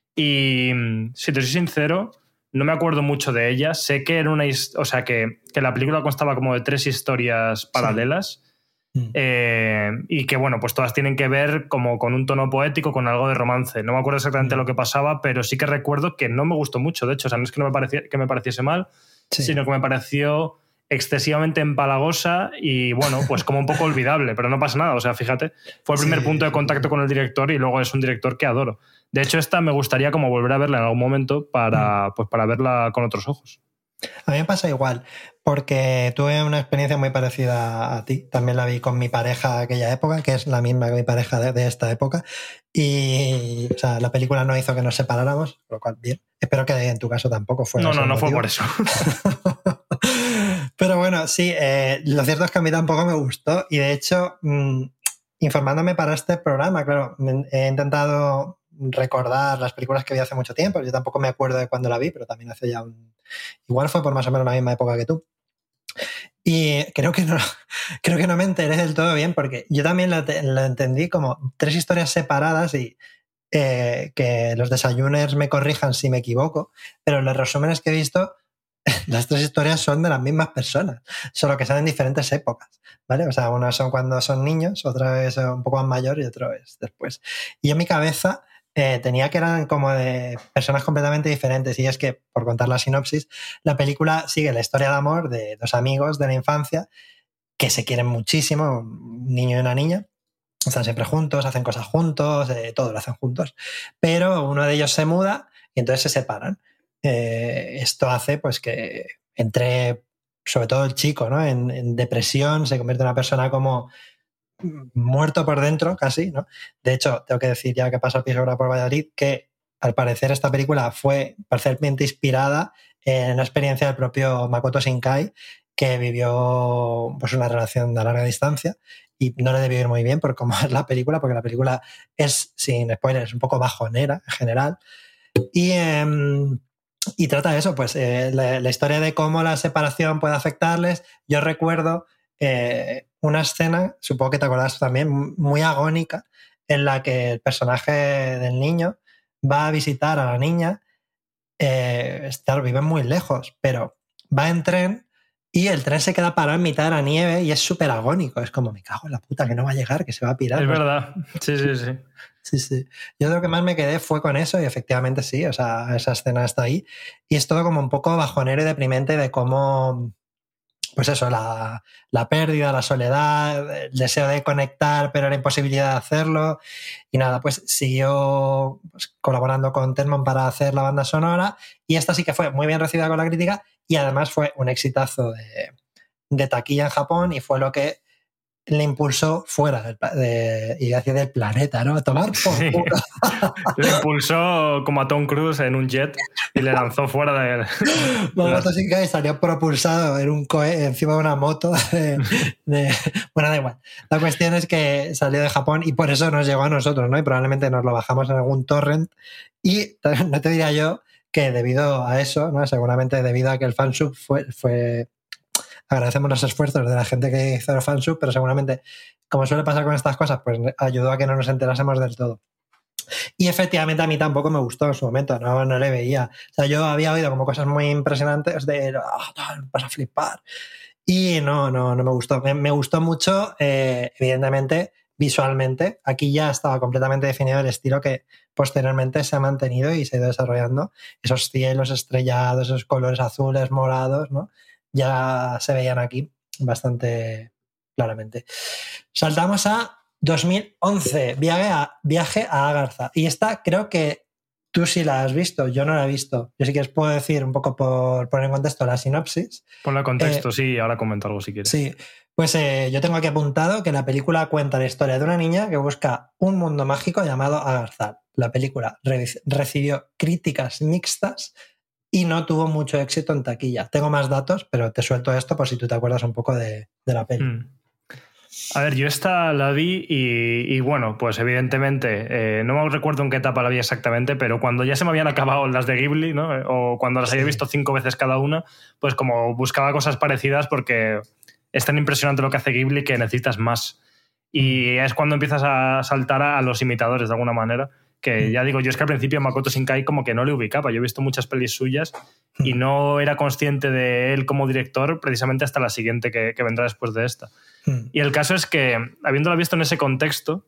Speaker 5: Y si te soy sincero, no me acuerdo mucho de ella. Sé que era una, o sea, que, que la película constaba como de tres historias paralelas. Sí. Mm. Eh, y que, bueno, pues todas tienen que ver como con un tono poético, con algo de romance. No me acuerdo exactamente mm. lo que pasaba, pero sí que recuerdo que no me gustó mucho, de hecho. O sea, no es que, no me, parecía, que me pareciese mal, sí. sino que me pareció excesivamente empalagosa y, bueno, pues como un poco olvidable, pero no pasa nada. O sea, fíjate, fue el primer sí. punto de contacto con el director y luego es un director que adoro. De hecho, esta me gustaría como volver a verla en algún momento para, mm. pues para verla con otros ojos.
Speaker 4: A mí me pasa igual, porque tuve una experiencia muy parecida a ti. También la vi con mi pareja de aquella época, que es la misma que mi pareja de, de esta época. Y o sea, la película no hizo que nos separáramos, por lo cual bien. Espero que en tu caso tampoco fuera.
Speaker 5: No, no, no fue por eso.
Speaker 4: Pero bueno, sí, eh, lo cierto es que a mí tampoco me gustó y de hecho, mmm, informándome para este programa, claro, he intentado recordar las películas que vi hace mucho tiempo. Yo tampoco me acuerdo de cuándo la vi, pero también hace ya un... Igual fue por más o menos la misma época que tú. Y creo que no, creo que no me enteré del todo bien porque yo también lo, te, lo entendí como tres historias separadas y eh, que los desayuners me corrijan si me equivoco, pero los resúmenes que he visto, las tres historias son de las mismas personas, solo que son en diferentes épocas, ¿vale? O sea, unas son cuando son niños, otra es un poco más mayor y otra es después. Y en mi cabeza eh, tenía que eran como de personas completamente diferentes y es que, por contar la sinopsis, la película sigue la historia de amor de dos amigos de la infancia que se quieren muchísimo, un niño y una niña, están siempre juntos, hacen cosas juntos, eh, todo lo hacen juntos, pero uno de ellos se muda y entonces se separan. Eh, esto hace pues que entre, sobre todo el chico, ¿no? en, en depresión, se convierte en una persona como muerto por dentro casi, ¿no? De hecho, tengo que decir ya que pasa el piso ahora por Valladolid que al parecer esta película fue parcialmente inspirada en la experiencia del propio Makoto Shinkai, que vivió pues una relación a larga distancia y no le debió ir muy bien por cómo es la película, porque la película es, sin spoilers, un poco bajonera en general. Y, eh, y trata de eso, pues eh, la, la historia de cómo la separación puede afectarles. Yo recuerdo eh, una escena, supongo que te acuerdas también, muy agónica, en la que el personaje del niño va a visitar a la niña. Eh, claro, viven muy lejos, pero va en tren y el tren se queda parado en mitad de la nieve y es súper agónico. Es como, me cago en la puta, que no va a llegar, que se va a pirar.
Speaker 5: Es verdad, sí, sí, sí.
Speaker 4: Sí, sí. Yo lo que más me quedé fue con eso y efectivamente sí, o sea, esa escena está ahí y es todo como un poco bajonero y deprimente de cómo, pues eso, la, la pérdida, la soledad, el deseo de conectar pero la imposibilidad de hacerlo y nada, pues siguió pues, colaborando con Tedmon para hacer la banda sonora y esta sí que fue muy bien recibida con la crítica y además fue un exitazo de, de taquilla en Japón y fue lo que le impulsó fuera del, de, y hacia del planeta, ¿no? A tomar por
Speaker 5: sí. Le impulsó como a Tom Cruise en un jet y le lanzó fuera de él.
Speaker 4: Makoto Shinkai salió propulsado en un cohe encima de una moto. De, de, bueno, da igual. La cuestión es que salió de Japón y por eso nos llegó a nosotros, ¿no? Y probablemente nos lo bajamos en algún torrent. Y no te diría yo que debido a eso, ¿no? Seguramente debido a que el fansub fue... fue agradecemos los esfuerzos de la gente que hizo el fansub, pero seguramente, como suele pasar con estas cosas, pues ayudó a que no nos enterásemos del todo. Y efectivamente a mí tampoco me gustó en su momento, no, no le veía. O sea, yo había oído como cosas muy impresionantes de oh, vas a flipar. Y no, no, no me gustó. Me, me gustó mucho, eh, evidentemente, visualmente. Aquí ya estaba completamente definido el estilo que posteriormente se ha mantenido y se ha ido desarrollando. Esos cielos estrellados, esos colores azules, morados, ¿no? Ya se veían aquí bastante claramente. Saltamos a dos mil once, viaje a, viaje a Agartha. Y esta creo que tú sí la has visto, yo no la he visto. Yo sí que os puedo decir un poco por poner en contexto la sinopsis.
Speaker 5: Ponle en contexto,
Speaker 4: eh,
Speaker 5: sí, ahora comento algo si quieres.
Speaker 4: Sí, pues eh, yo tengo aquí apuntado que la película cuenta la historia de una niña que busca un mundo mágico llamado Agartha. La película re- recibió críticas mixtas y no tuvo mucho éxito en taquilla. Tengo más datos, pero te suelto esto por si tú te acuerdas un poco de, de la peli.
Speaker 5: Mm. A ver, yo esta la vi y, y bueno, pues evidentemente, eh, no me recuerdo en qué etapa la vi exactamente, pero cuando ya se me habían acabado las de Ghibli, ¿no? O cuando las sí. había visto cinco veces cada una, pues como buscaba cosas parecidas porque es tan impresionante lo que hace Ghibli que necesitas más. Y es cuando empiezas a saltar a los imitadores de alguna manera. Que ya digo, yo es que al principio Makoto Shinkai como que no le ubicaba. Yo he visto muchas pelis suyas y no era consciente de él como director precisamente hasta la siguiente que, que vendrá después de esta. Y el caso es que, habiéndola visto en ese contexto,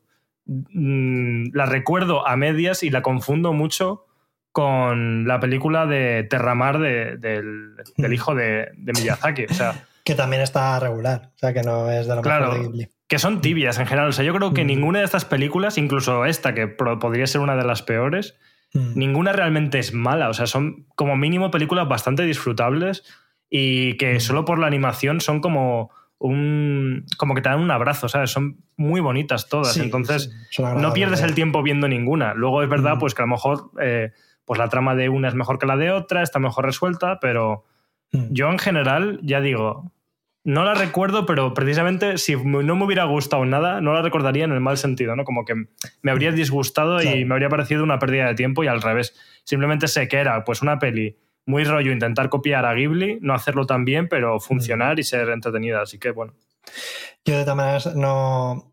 Speaker 5: mmm, la recuerdo a medias y la confundo mucho con la película de Terramar de, del, del hijo de, de Miyazaki. O sea,
Speaker 4: que también está regular, o sea que no es de lo
Speaker 5: claro,
Speaker 4: mejor de Ghibli.
Speaker 5: Que son tibias en general. O sea, yo creo que mm. ninguna de estas películas, incluso esta, que podría ser una de las peores, mm. ninguna realmente es mala. O sea, son como mínimo películas bastante disfrutables y que mm. solo por la animación son como un como que te dan un abrazo, ¿sabes? Son muy bonitas todas. Sí, entonces sí, no pierdes el tiempo viendo ninguna. Luego es verdad mm. pues que a lo mejor eh, pues la trama de una es mejor que la de otra, está mejor resuelta, pero mm. yo en general, ya digo, no la recuerdo, pero precisamente si no me hubiera gustado nada, no la recordaría en el mal sentido, ¿no? Como que me habría disgustado claro. y me habría parecido una pérdida de tiempo y al revés. Simplemente sé que era pues una peli muy rollo intentar copiar a Ghibli, no hacerlo tan bien, pero funcionar y ser entretenida. Así que, bueno.
Speaker 4: Yo de todas maneras no...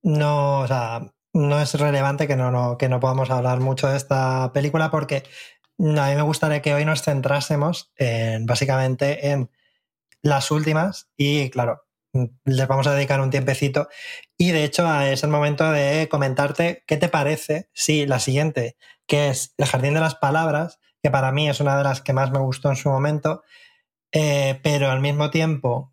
Speaker 4: no o sea, no es relevante que no, no, que no podamos hablar mucho de esta película porque a mí me gustaría que hoy nos centrásemos en, básicamente en las últimas y claro, les vamos a dedicar un tiempecito y de hecho es el momento de comentarte qué te parece si la siguiente, que es El Jardín de las Palabras, que para mí es una de las que más me gustó en su momento, eh, pero al mismo tiempo,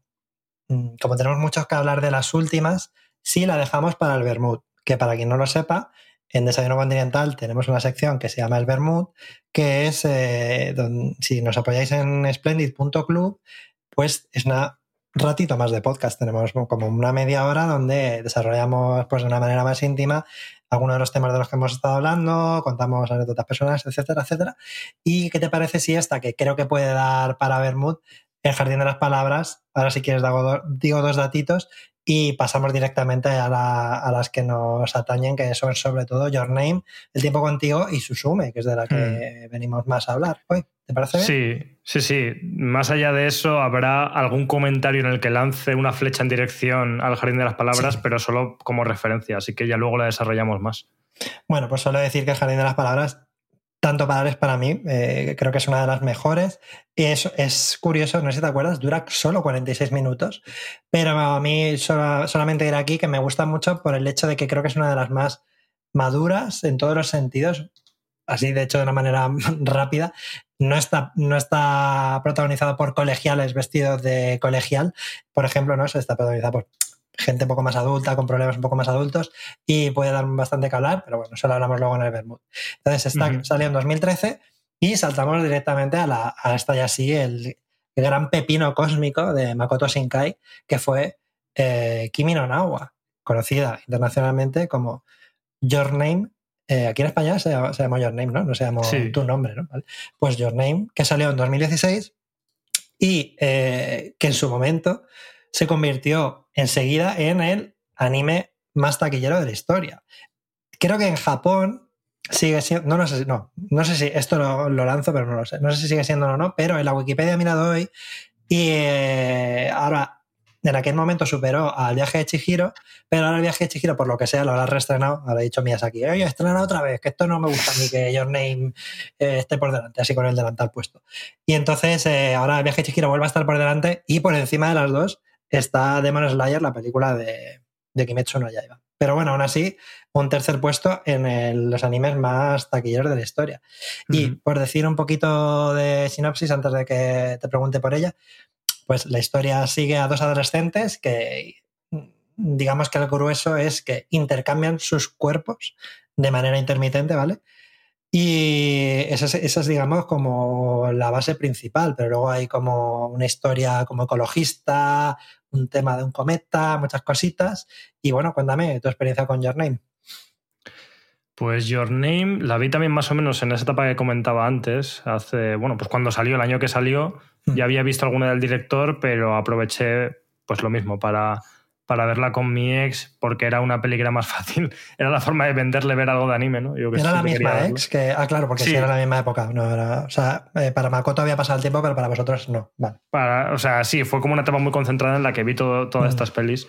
Speaker 4: como tenemos mucho que hablar de las últimas, sí la dejamos para el Vermut, que para quien no lo sepa, en Desayuno Continental tenemos una sección que se llama el Vermut, que es, eh, donde, si nos apoyáis en splendid punto club, pues es un ratito más de podcast. Tenemos como una media hora donde desarrollamos pues, de una manera más íntima algunos de los temas de los que hemos estado hablando, contamos anécdotas personales, etcétera, etcétera. ¿Y qué te parece si esta, que creo que puede dar para Vermut, El Jardín de las Palabras? Ahora si quieres digo dos datitos y pasamos directamente a, la, a las que nos atañen, que son sobre todo Your Name, El Tiempo Contigo y Suzume, que es de la que hmm. venimos más a hablar hoy. ¿Te parece bien?
Speaker 5: Sí, sí, sí. Más allá de eso, habrá algún comentario en el que lance una flecha en dirección al Jardín de las Palabras, sí. pero solo como referencia, así que ya luego la desarrollamos más.
Speaker 4: Bueno, pues solo decir que El Jardín de las Palabras, tanto para es para mí, eh, creo que es una de las mejores. Y es, es curioso, no sé si te acuerdas, dura solo cuarenta y seis minutos, pero a mí solo, solamente ir aquí que me gusta mucho por el hecho de que creo que es una de las más maduras en todos los sentidos, así de hecho de una manera rápida. No está, no está protagonizado por colegiales vestidos de colegial, por ejemplo, ¿no? Está protagonizado por gente un poco más adulta, con problemas un poco más adultos y puede dar bastante que hablar, pero bueno, eso lo hablamos luego en el Vermut. Entonces esta uh-huh. salió en dos mil trece y saltamos directamente a, la, a esta ya sí, el, el gran pepino cósmico de Makoto Shinkai, que fue eh, Kimi no Na wa, conocida internacionalmente como Your Name. Eh, aquí en España se llama, se llama Your Name, ¿no? No se llama sí. Tu nombre, ¿no? ¿Vale? Pues Your Name, que salió en dos mil dieciséis y eh, que en su momento se convirtió enseguida en el anime más taquillero de la historia. Creo que en Japón sigue siendo... No, no sé si... No, no sé si esto lo, lo lanzo, pero no lo sé. No sé si sigue siendo o no, pero en la Wikipedia he mirado hoy y eh, ahora... En aquel momento superó al Viaje de Chihiro, pero ahora el Viaje de Chihiro, por lo que sea, lo habrá reestrenado. Habrá dicho Miyazaki, oye, estrena otra vez, que esto no me gusta ni que Your Name eh, esté por delante, así con el delantal puesto. Y entonces eh, ahora el Viaje de Chihiro vuelve a estar por delante y por encima de las dos está Demon Slayer, la película de, de Kimetsu no Yaiba. Pero bueno, aún así, un tercer puesto en el, los animes más taquilleros de la historia. Uh-huh. Y por decir un poquito de sinopsis, antes de que te pregunte por ella, pues la historia sigue a dos adolescentes que, digamos que el grueso es que intercambian sus cuerpos de manera intermitente, ¿vale? Y esa es, esa es, digamos, como la base principal, pero luego hay como una historia como ecologista, un tema de un cometa, muchas cositas. Y bueno, cuéntame tu experiencia con Your Name.
Speaker 5: Pues Your Name la vi también más o menos en esa etapa que comentaba antes, hace, bueno, pues cuando salió, el año que salió, mm. ya había visto alguna del director, pero aproveché pues lo mismo para, para verla con mi ex, porque era una peli que era más fácil, era la forma de venderle ver algo de anime, ¿no? Yo que
Speaker 4: era la misma ex, que, ah, claro, porque sí, sí era la misma época, no era, o sea, eh, para Makoto había pasado el tiempo, pero para vosotros no, vale.
Speaker 5: Para, o sea, sí, fue como una etapa muy concentrada en la que vi todo, todas mm. estas pelis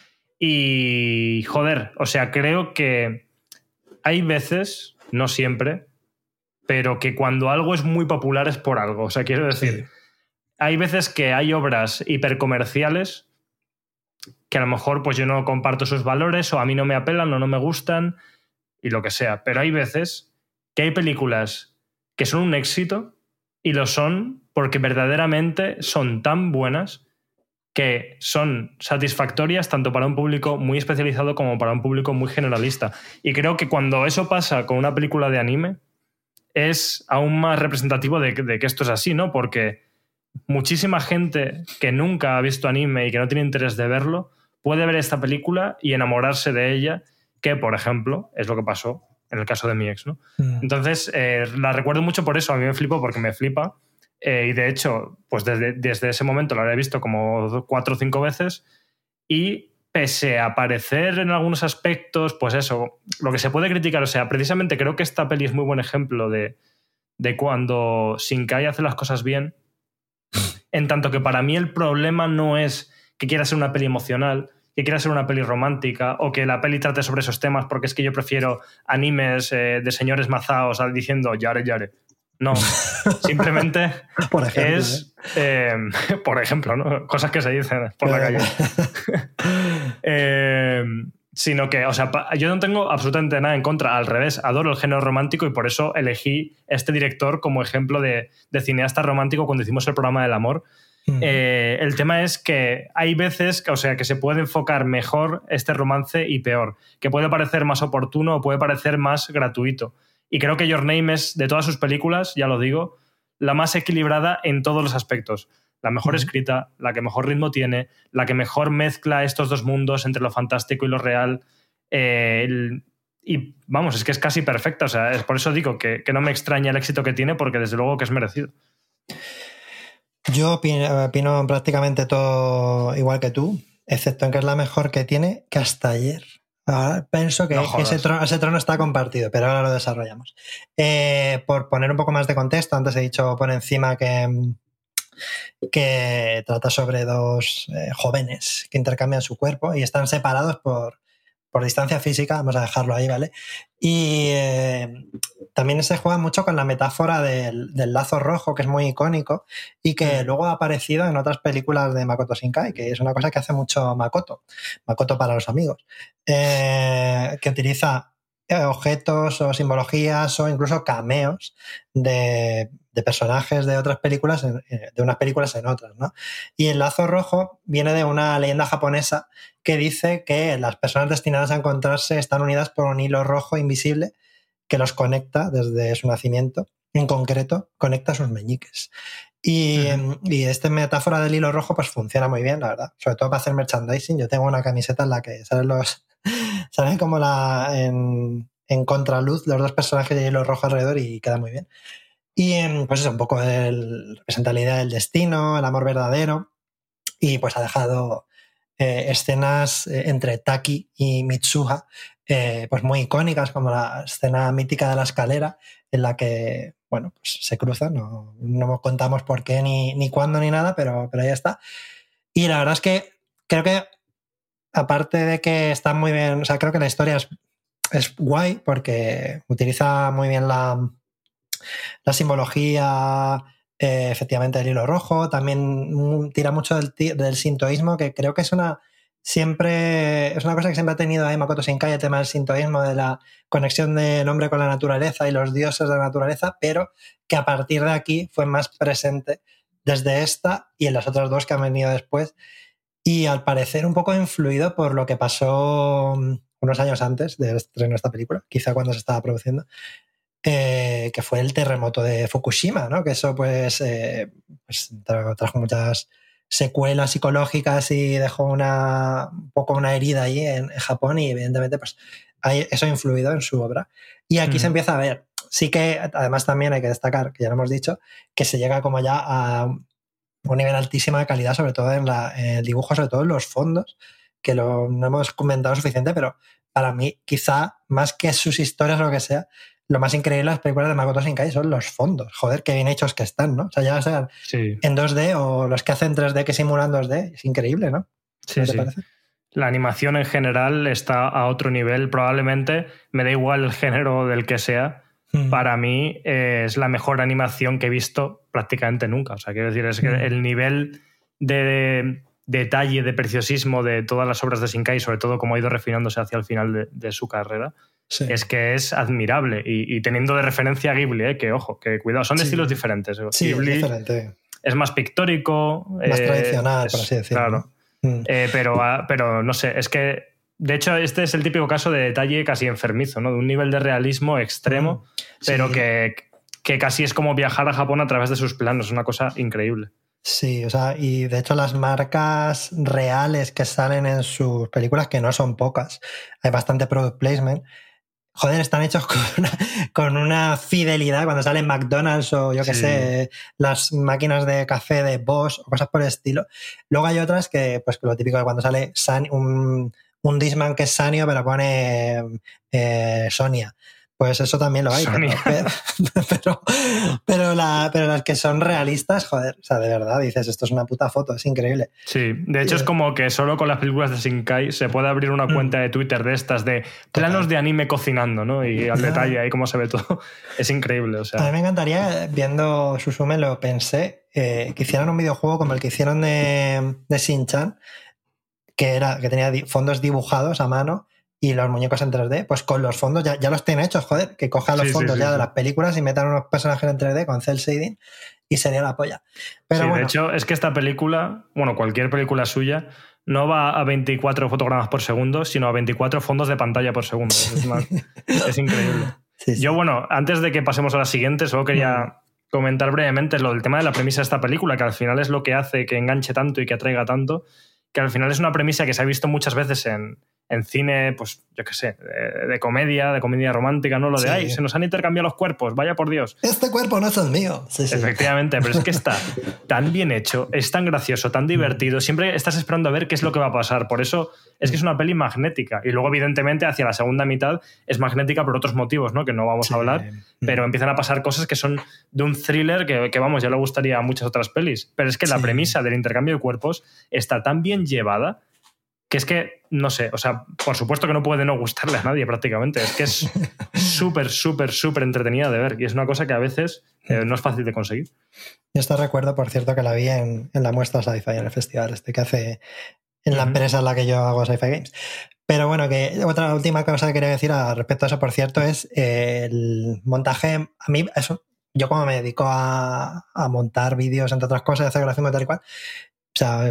Speaker 5: y, joder, o sea, creo que hay veces, no siempre, pero que cuando algo es muy popular es por algo. O sea, quiero decir, sí. hay veces que hay obras hipercomerciales que a lo mejor pues yo no comparto sus valores o a mí no me apelan o no me gustan y lo que sea. Pero hay veces que hay películas que son un éxito y lo son porque verdaderamente son tan buenas que son satisfactorias tanto para un público muy especializado como para un público muy generalista. Y creo que cuando eso pasa con una película de anime es aún más representativo de, de que esto es así, ¿no? Porque muchísima gente que nunca ha visto anime y que no tiene interés de verlo puede ver esta película y enamorarse de ella, que, por ejemplo, es lo que pasó en el caso de mi ex, ¿no? Mm. Entonces, eh, la recuerdo mucho por eso. A mí me flipó porque me flipa Eh, y de hecho, pues desde, desde ese momento la había visto como cuatro o cinco veces y pese a parecer en algunos aspectos, pues eso, lo que se puede criticar, o sea, precisamente creo que esta peli es muy buen ejemplo de, de cuando Shinkai hace las cosas bien, en tanto que para mí el problema no es que quiera ser una peli emocional, que quiera ser una peli romántica o que la peli trate sobre esos temas, porque es que yo prefiero animes eh, de señores mazaos diciendo yare yare. No, simplemente
Speaker 4: por ejemplo,
Speaker 5: es, eh, eh, por ejemplo, ¿no? Cosas que se dicen por la calle. eh, sino que, o sea, yo no tengo absolutamente nada en contra, al revés, adoro el género romántico y por eso elegí este director como ejemplo de, de cineasta romántico cuando hicimos el programa del amor. Mm. Eh, el tema es que hay veces, o sea, que se puede enfocar mejor este romance y peor, que puede parecer más oportuno o puede parecer más gratuito. Y creo que Your Name es, de todas sus películas, ya lo digo, la más equilibrada en todos los aspectos. La mejor uh-huh. escrita, la que mejor ritmo tiene, la que mejor mezcla estos dos mundos entre lo fantástico y lo real. Eh, el, y vamos, es que es casi perfecta. O sea, es por eso digo que, que no me extraña el éxito que tiene, porque desde luego que es merecido.
Speaker 4: Yo opino, opino prácticamente todo igual que tú, excepto en que es la mejor que tiene, que hasta ayer. Ahora pienso que, no que ese, trono, ese trono está compartido, pero ahora lo desarrollamos. Eh, por poner un poco más de contexto, antes he dicho por encima que, que trata sobre dos eh, jóvenes que intercambian su cuerpo y están separados por, por distancia física, vamos a dejarlo ahí, ¿vale? Y eh, también se juega mucho con la metáfora del, del lazo rojo, que es muy icónico y que mm. luego ha aparecido en otras películas de Makoto Shinkai, que es una cosa que hace mucho Makoto, Makoto para los amigos, eh, que utiliza objetos o simbologías o incluso cameos de, de personajes de otras películas, en, de unas películas en otras, ¿no? Y el lazo rojo viene de una leyenda japonesa que dice que las personas destinadas a encontrarse están unidas por un hilo rojo invisible que los conecta desde su nacimiento, en concreto conecta sus meñiques. Y, uh-huh. y esta metáfora del hilo rojo pues funciona muy bien, la verdad, sobre todo para hacer merchandising. Yo tengo una camiseta en la que salen los salen como la en, en contraluz los dos personajes de hilo rojo alrededor y queda muy bien. Y pues eso, un poco el, representa la idea del destino, el amor verdadero, y pues ha dejado eh, escenas eh, entre Taki y Mitsuha eh, pues muy icónicas, como la escena mítica de la escalera en la que bueno, pues se cruzan, no, no contamos por qué ni, ni cuándo ni nada, pero, pero ahí está. Y la verdad es que creo que aparte de que está muy bien, o sea, creo que la historia es, es guay porque utiliza muy bien la, la simbología, eh, efectivamente, del hilo rojo. También tira mucho del, del sintoísmo, que creo que es una siempre es una cosa que siempre ha tenido ahí Makoto Shinkai, el tema del sintoísmo, de la conexión del hombre con la naturaleza y los dioses de la naturaleza, pero que a partir de aquí fue más presente desde esta y en las otras dos que han venido después. Y al parecer un poco influido por lo que pasó unos años antes del estreno de esta película, quizá cuando se estaba produciendo, eh, que fue el terremoto de Fukushima, ¿no? Que eso pues, eh, pues trajo muchas secuelas psicológicas y dejó una, un poco una herida ahí en, en Japón y evidentemente pues hay, eso ha influido en su obra. Y aquí mm. se empieza a ver. Sí que además también hay que destacar, que ya lo hemos dicho, que se llega como ya a un nivel altísimo de calidad, sobre todo en, la, en el dibujo, sobre todo en los fondos, que lo, no hemos comentado suficiente, pero para mí quizá más que sus historias o lo que sea, lo más increíble de las películas de Makoto Shinkai son los fondos. Joder, qué bien hechos que están, ¿no? O sea, ya sean sí. en dos D o los que hacen tres D que simulan dos D. Es increíble, ¿no?
Speaker 5: Sí, ¿no te sí. parece? La animación en general está a otro nivel. Probablemente, me da igual el género del que sea, mm. para mí eh, es la mejor animación que he visto prácticamente nunca. O sea, quiero decir, es que mm. el nivel de, de detalle, de preciosismo de todas las obras de Shinkai, sobre todo como ha ido refinándose hacia el final de, de su carrera, sí. es que es admirable. Y, y teniendo de referencia a Ghibli, ¿eh? que ojo, que cuidado, son de sí. estilos diferentes.
Speaker 4: Sí,
Speaker 5: Ghibli
Speaker 4: es diferente.
Speaker 5: Es más pictórico.
Speaker 4: Más
Speaker 5: eh,
Speaker 4: tradicional,
Speaker 5: es,
Speaker 4: por así decirlo.
Speaker 5: Claro. Mm. Eh, pero, pero no sé, es que de hecho este es el típico caso de detalle casi enfermizo, ¿no? De un nivel de realismo extremo, mm. sí. pero que, que casi es como viajar a Japón a través de sus planos. Es una cosa increíble.
Speaker 4: Sí, o sea, y de hecho las marcas reales que salen en sus películas, que no son pocas, hay bastante product placement, joder, están hechos con una, con una fidelidad cuando salen McDonald's o yo qué
Speaker 5: Sí.
Speaker 4: sé, las máquinas de café de Bosch o cosas por el estilo. Luego hay otras que, pues lo típico de cuando sale San, un, un Discman que es Sanio pero pone eh, Sonia. Pues eso también lo hay.
Speaker 5: Sonia.
Speaker 4: Pero, pero, pero, la, pero las que son realistas, joder, o sea, de verdad, dices, esto es una puta foto, es increíble.
Speaker 5: Sí, de hecho es como que solo con las películas de Shinkai se puede abrir una cuenta de Twitter de estas de planos de anime cocinando, ¿no? Y al detalle ahí cómo se ve todo. Es increíble, o
Speaker 4: A
Speaker 5: sea.
Speaker 4: mí me encantaría, viendo Suzume, lo pensé, eh, que hicieran un videojuego como el que hicieron de, de Shin-Chan, que, era, que tenía di- fondos dibujados a mano y los muñecos en tres D, pues con los fondos ya, ya los tienen hechos, joder, que cojan los
Speaker 5: Sí, sí,
Speaker 4: fondos
Speaker 5: sí,
Speaker 4: ya
Speaker 5: sí.
Speaker 4: de las películas y metan unos personajes en tres D con cel shading y sería la polla. Pero
Speaker 5: Sí,
Speaker 4: bueno,
Speaker 5: de hecho, es que esta película, bueno, cualquier película suya, no va a veinticuatro fotogramas por segundo, sino a veinticuatro fondos de pantalla por segundo. Es, una- es increíble.
Speaker 4: sí, sí.
Speaker 5: Yo, bueno, antes de que pasemos a la siguiente, solo quería comentar brevemente lo del tema de la premisa de esta película, que al final es lo que hace que enganche tanto y que atraiga tanto, que al final es una premisa que se ha visto muchas veces en, en cine, pues yo qué sé, de, de comedia, de comedia romántica, ¿no? Lo de,
Speaker 4: Sí.
Speaker 5: ay, se nos han intercambiado los cuerpos, vaya por Dios.
Speaker 4: Este cuerpo no es el mío. Sí, sí.
Speaker 5: Efectivamente, pero es que está tan bien hecho, es tan gracioso, tan divertido, siempre estás esperando a ver qué es lo que va a pasar. Por eso es que es una peli magnética. Y luego, evidentemente, hacia la segunda mitad es magnética por otros motivos, ¿no? Que no vamos
Speaker 4: Sí.
Speaker 5: a hablar, pero empiezan a pasar cosas que son de un thriller que, que, vamos, ya le gustaría a muchas otras pelis. Pero es que la
Speaker 4: Sí.
Speaker 5: premisa del intercambio de cuerpos está tan bien llevada que es que, no sé, o sea, por supuesto que no puede no gustarle a nadie prácticamente. Es que es súper, súper, súper entretenida de ver y es una cosa que a veces eh, no es fácil de conseguir.
Speaker 4: Yo esto recuerdo, por cierto, que la vi en, en la muestra Sci-Fi, en el festival este que hace en la
Speaker 5: Ujú.
Speaker 4: empresa en la que yo hago Sci-Fi Games. Pero bueno, que otra última cosa que quería decir al respecto a eso, por cierto, es eh, el montaje. A mí, eso, yo como me dedico a, a montar vídeos, entre otras cosas, y hacer gráficos tal y cual, o sea,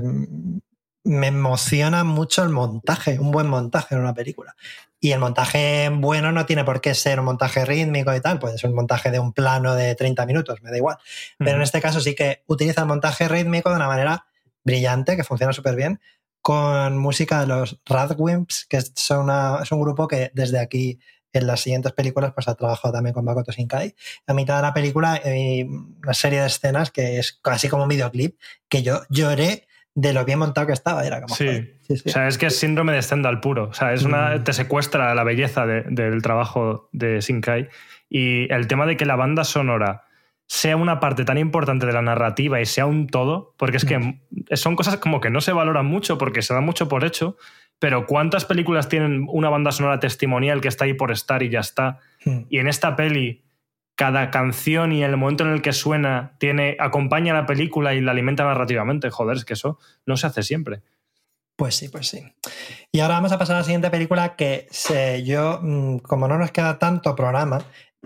Speaker 4: me emociona mucho el montaje, un buen montaje en una película. Y el montaje bueno no tiene por qué ser un montaje rítmico y tal, puede ser un montaje de un plano de treinta minutos, me da igual. Pero
Speaker 5: Ujú.
Speaker 4: en este caso sí que utiliza el montaje rítmico de una manera brillante, que funciona súper bien, con música de los Radwimps, que son una, es un grupo que desde aquí en las siguientes películas pues ha trabajado también con Makoto Shinkai. A mitad de la película hay una serie de escenas que es casi como un videoclip, que yo lloré de lo bien montado que estaba. Era como,
Speaker 5: Sí.
Speaker 4: joder, sí, sí.
Speaker 5: O sea, es que es síndrome de Stendhal puro. O sea, es una,
Speaker 4: Mm.
Speaker 5: te secuestra la belleza de- del trabajo de Shinkai. Y el tema de que la banda sonora sea una parte tan importante de la narrativa y sea un todo, porque es que son cosas como que no se valoran mucho porque se da mucho por hecho, pero ¿cuántas películas tienen una banda sonora testimonial que está ahí por estar y ya está?
Speaker 4: Mm.
Speaker 5: Y en esta peli, cada canción y el momento en el que suena tiene, acompaña a la película y la alimenta narrativamente. Joder, es que eso no se hace siempre.
Speaker 4: Pues sí, pues sí. Y ahora vamos a pasar a la siguiente película que sé, yo, como no nos queda tanto programa,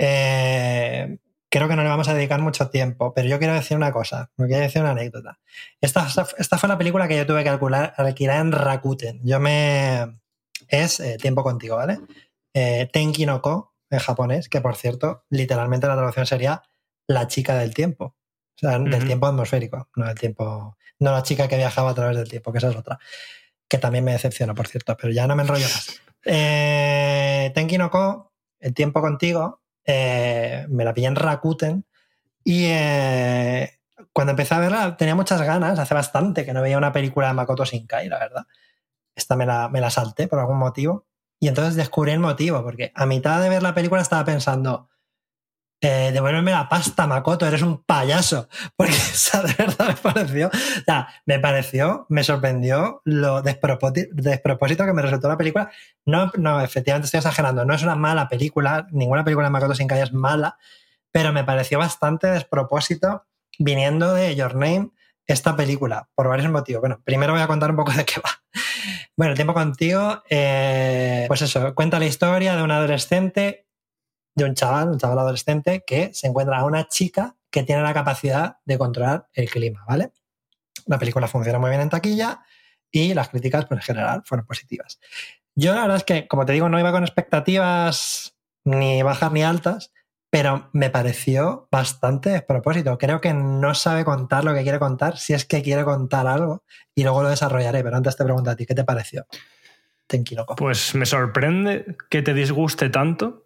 Speaker 4: eh, creo que no le vamos a dedicar mucho tiempo, pero yo quiero decir una cosa, me quiero decir una anécdota. Esta, esta fue la película que yo tuve que alquilar, alquilar en Rakuten. Yo me... Es eh, Tiempo Contigo, ¿vale? Eh, Tenki no Ko, en japonés, que por cierto, literalmente la traducción sería La chica del tiempo. O sea, del
Speaker 5: Uh-huh.
Speaker 4: tiempo atmosférico, no del tiempo... No la chica que viajaba a través del tiempo, que esa es otra. Que también me decepciona, por cierto, pero ya no me enrollo más. Eh, Tenki no Ko, El Tiempo Contigo, eh, me la pillé en Rakuten y eh, cuando empecé a verla tenía muchas ganas, hace bastante que no veía una película de Makoto Shinkai, la verdad. Esta me la, me la salté por algún motivo y entonces descubrí el motivo, porque a mitad de ver la película estaba pensando... Eh, devuélveme la pasta, Makoto, eres un payaso. Porque, o sea, de verdad me pareció, o sea, me pareció, me sorprendió lo despropósito, despropósito que me resultó la película. No, no, efectivamente estoy exagerando, no es una mala película, ninguna película de Makoto Shinkai es mala, pero me pareció bastante despropósito viniendo de Your Name esta película, por varios motivos. Bueno, primero voy a contar un poco de qué va. Bueno, El Tiempo Contigo, eh, pues eso, cuenta la historia de un adolescente, de un chaval, un chaval adolescente que se encuentra a una chica que tiene la capacidad de controlar el clima, ¿vale? La película funciona muy bien en taquilla y las críticas, pues en general, fueron positivas. Yo la verdad es que, como te digo, no iba con expectativas ni bajas ni altas, pero me pareció bastante despropósito. Creo que no sabe contar lo que quiere contar, si es que quiere contar algo, y luego lo desarrollaré, pero antes te pregunto a ti, ¿qué te pareció? Tenki no Ko.
Speaker 5: Pues me sorprende que te disguste tanto,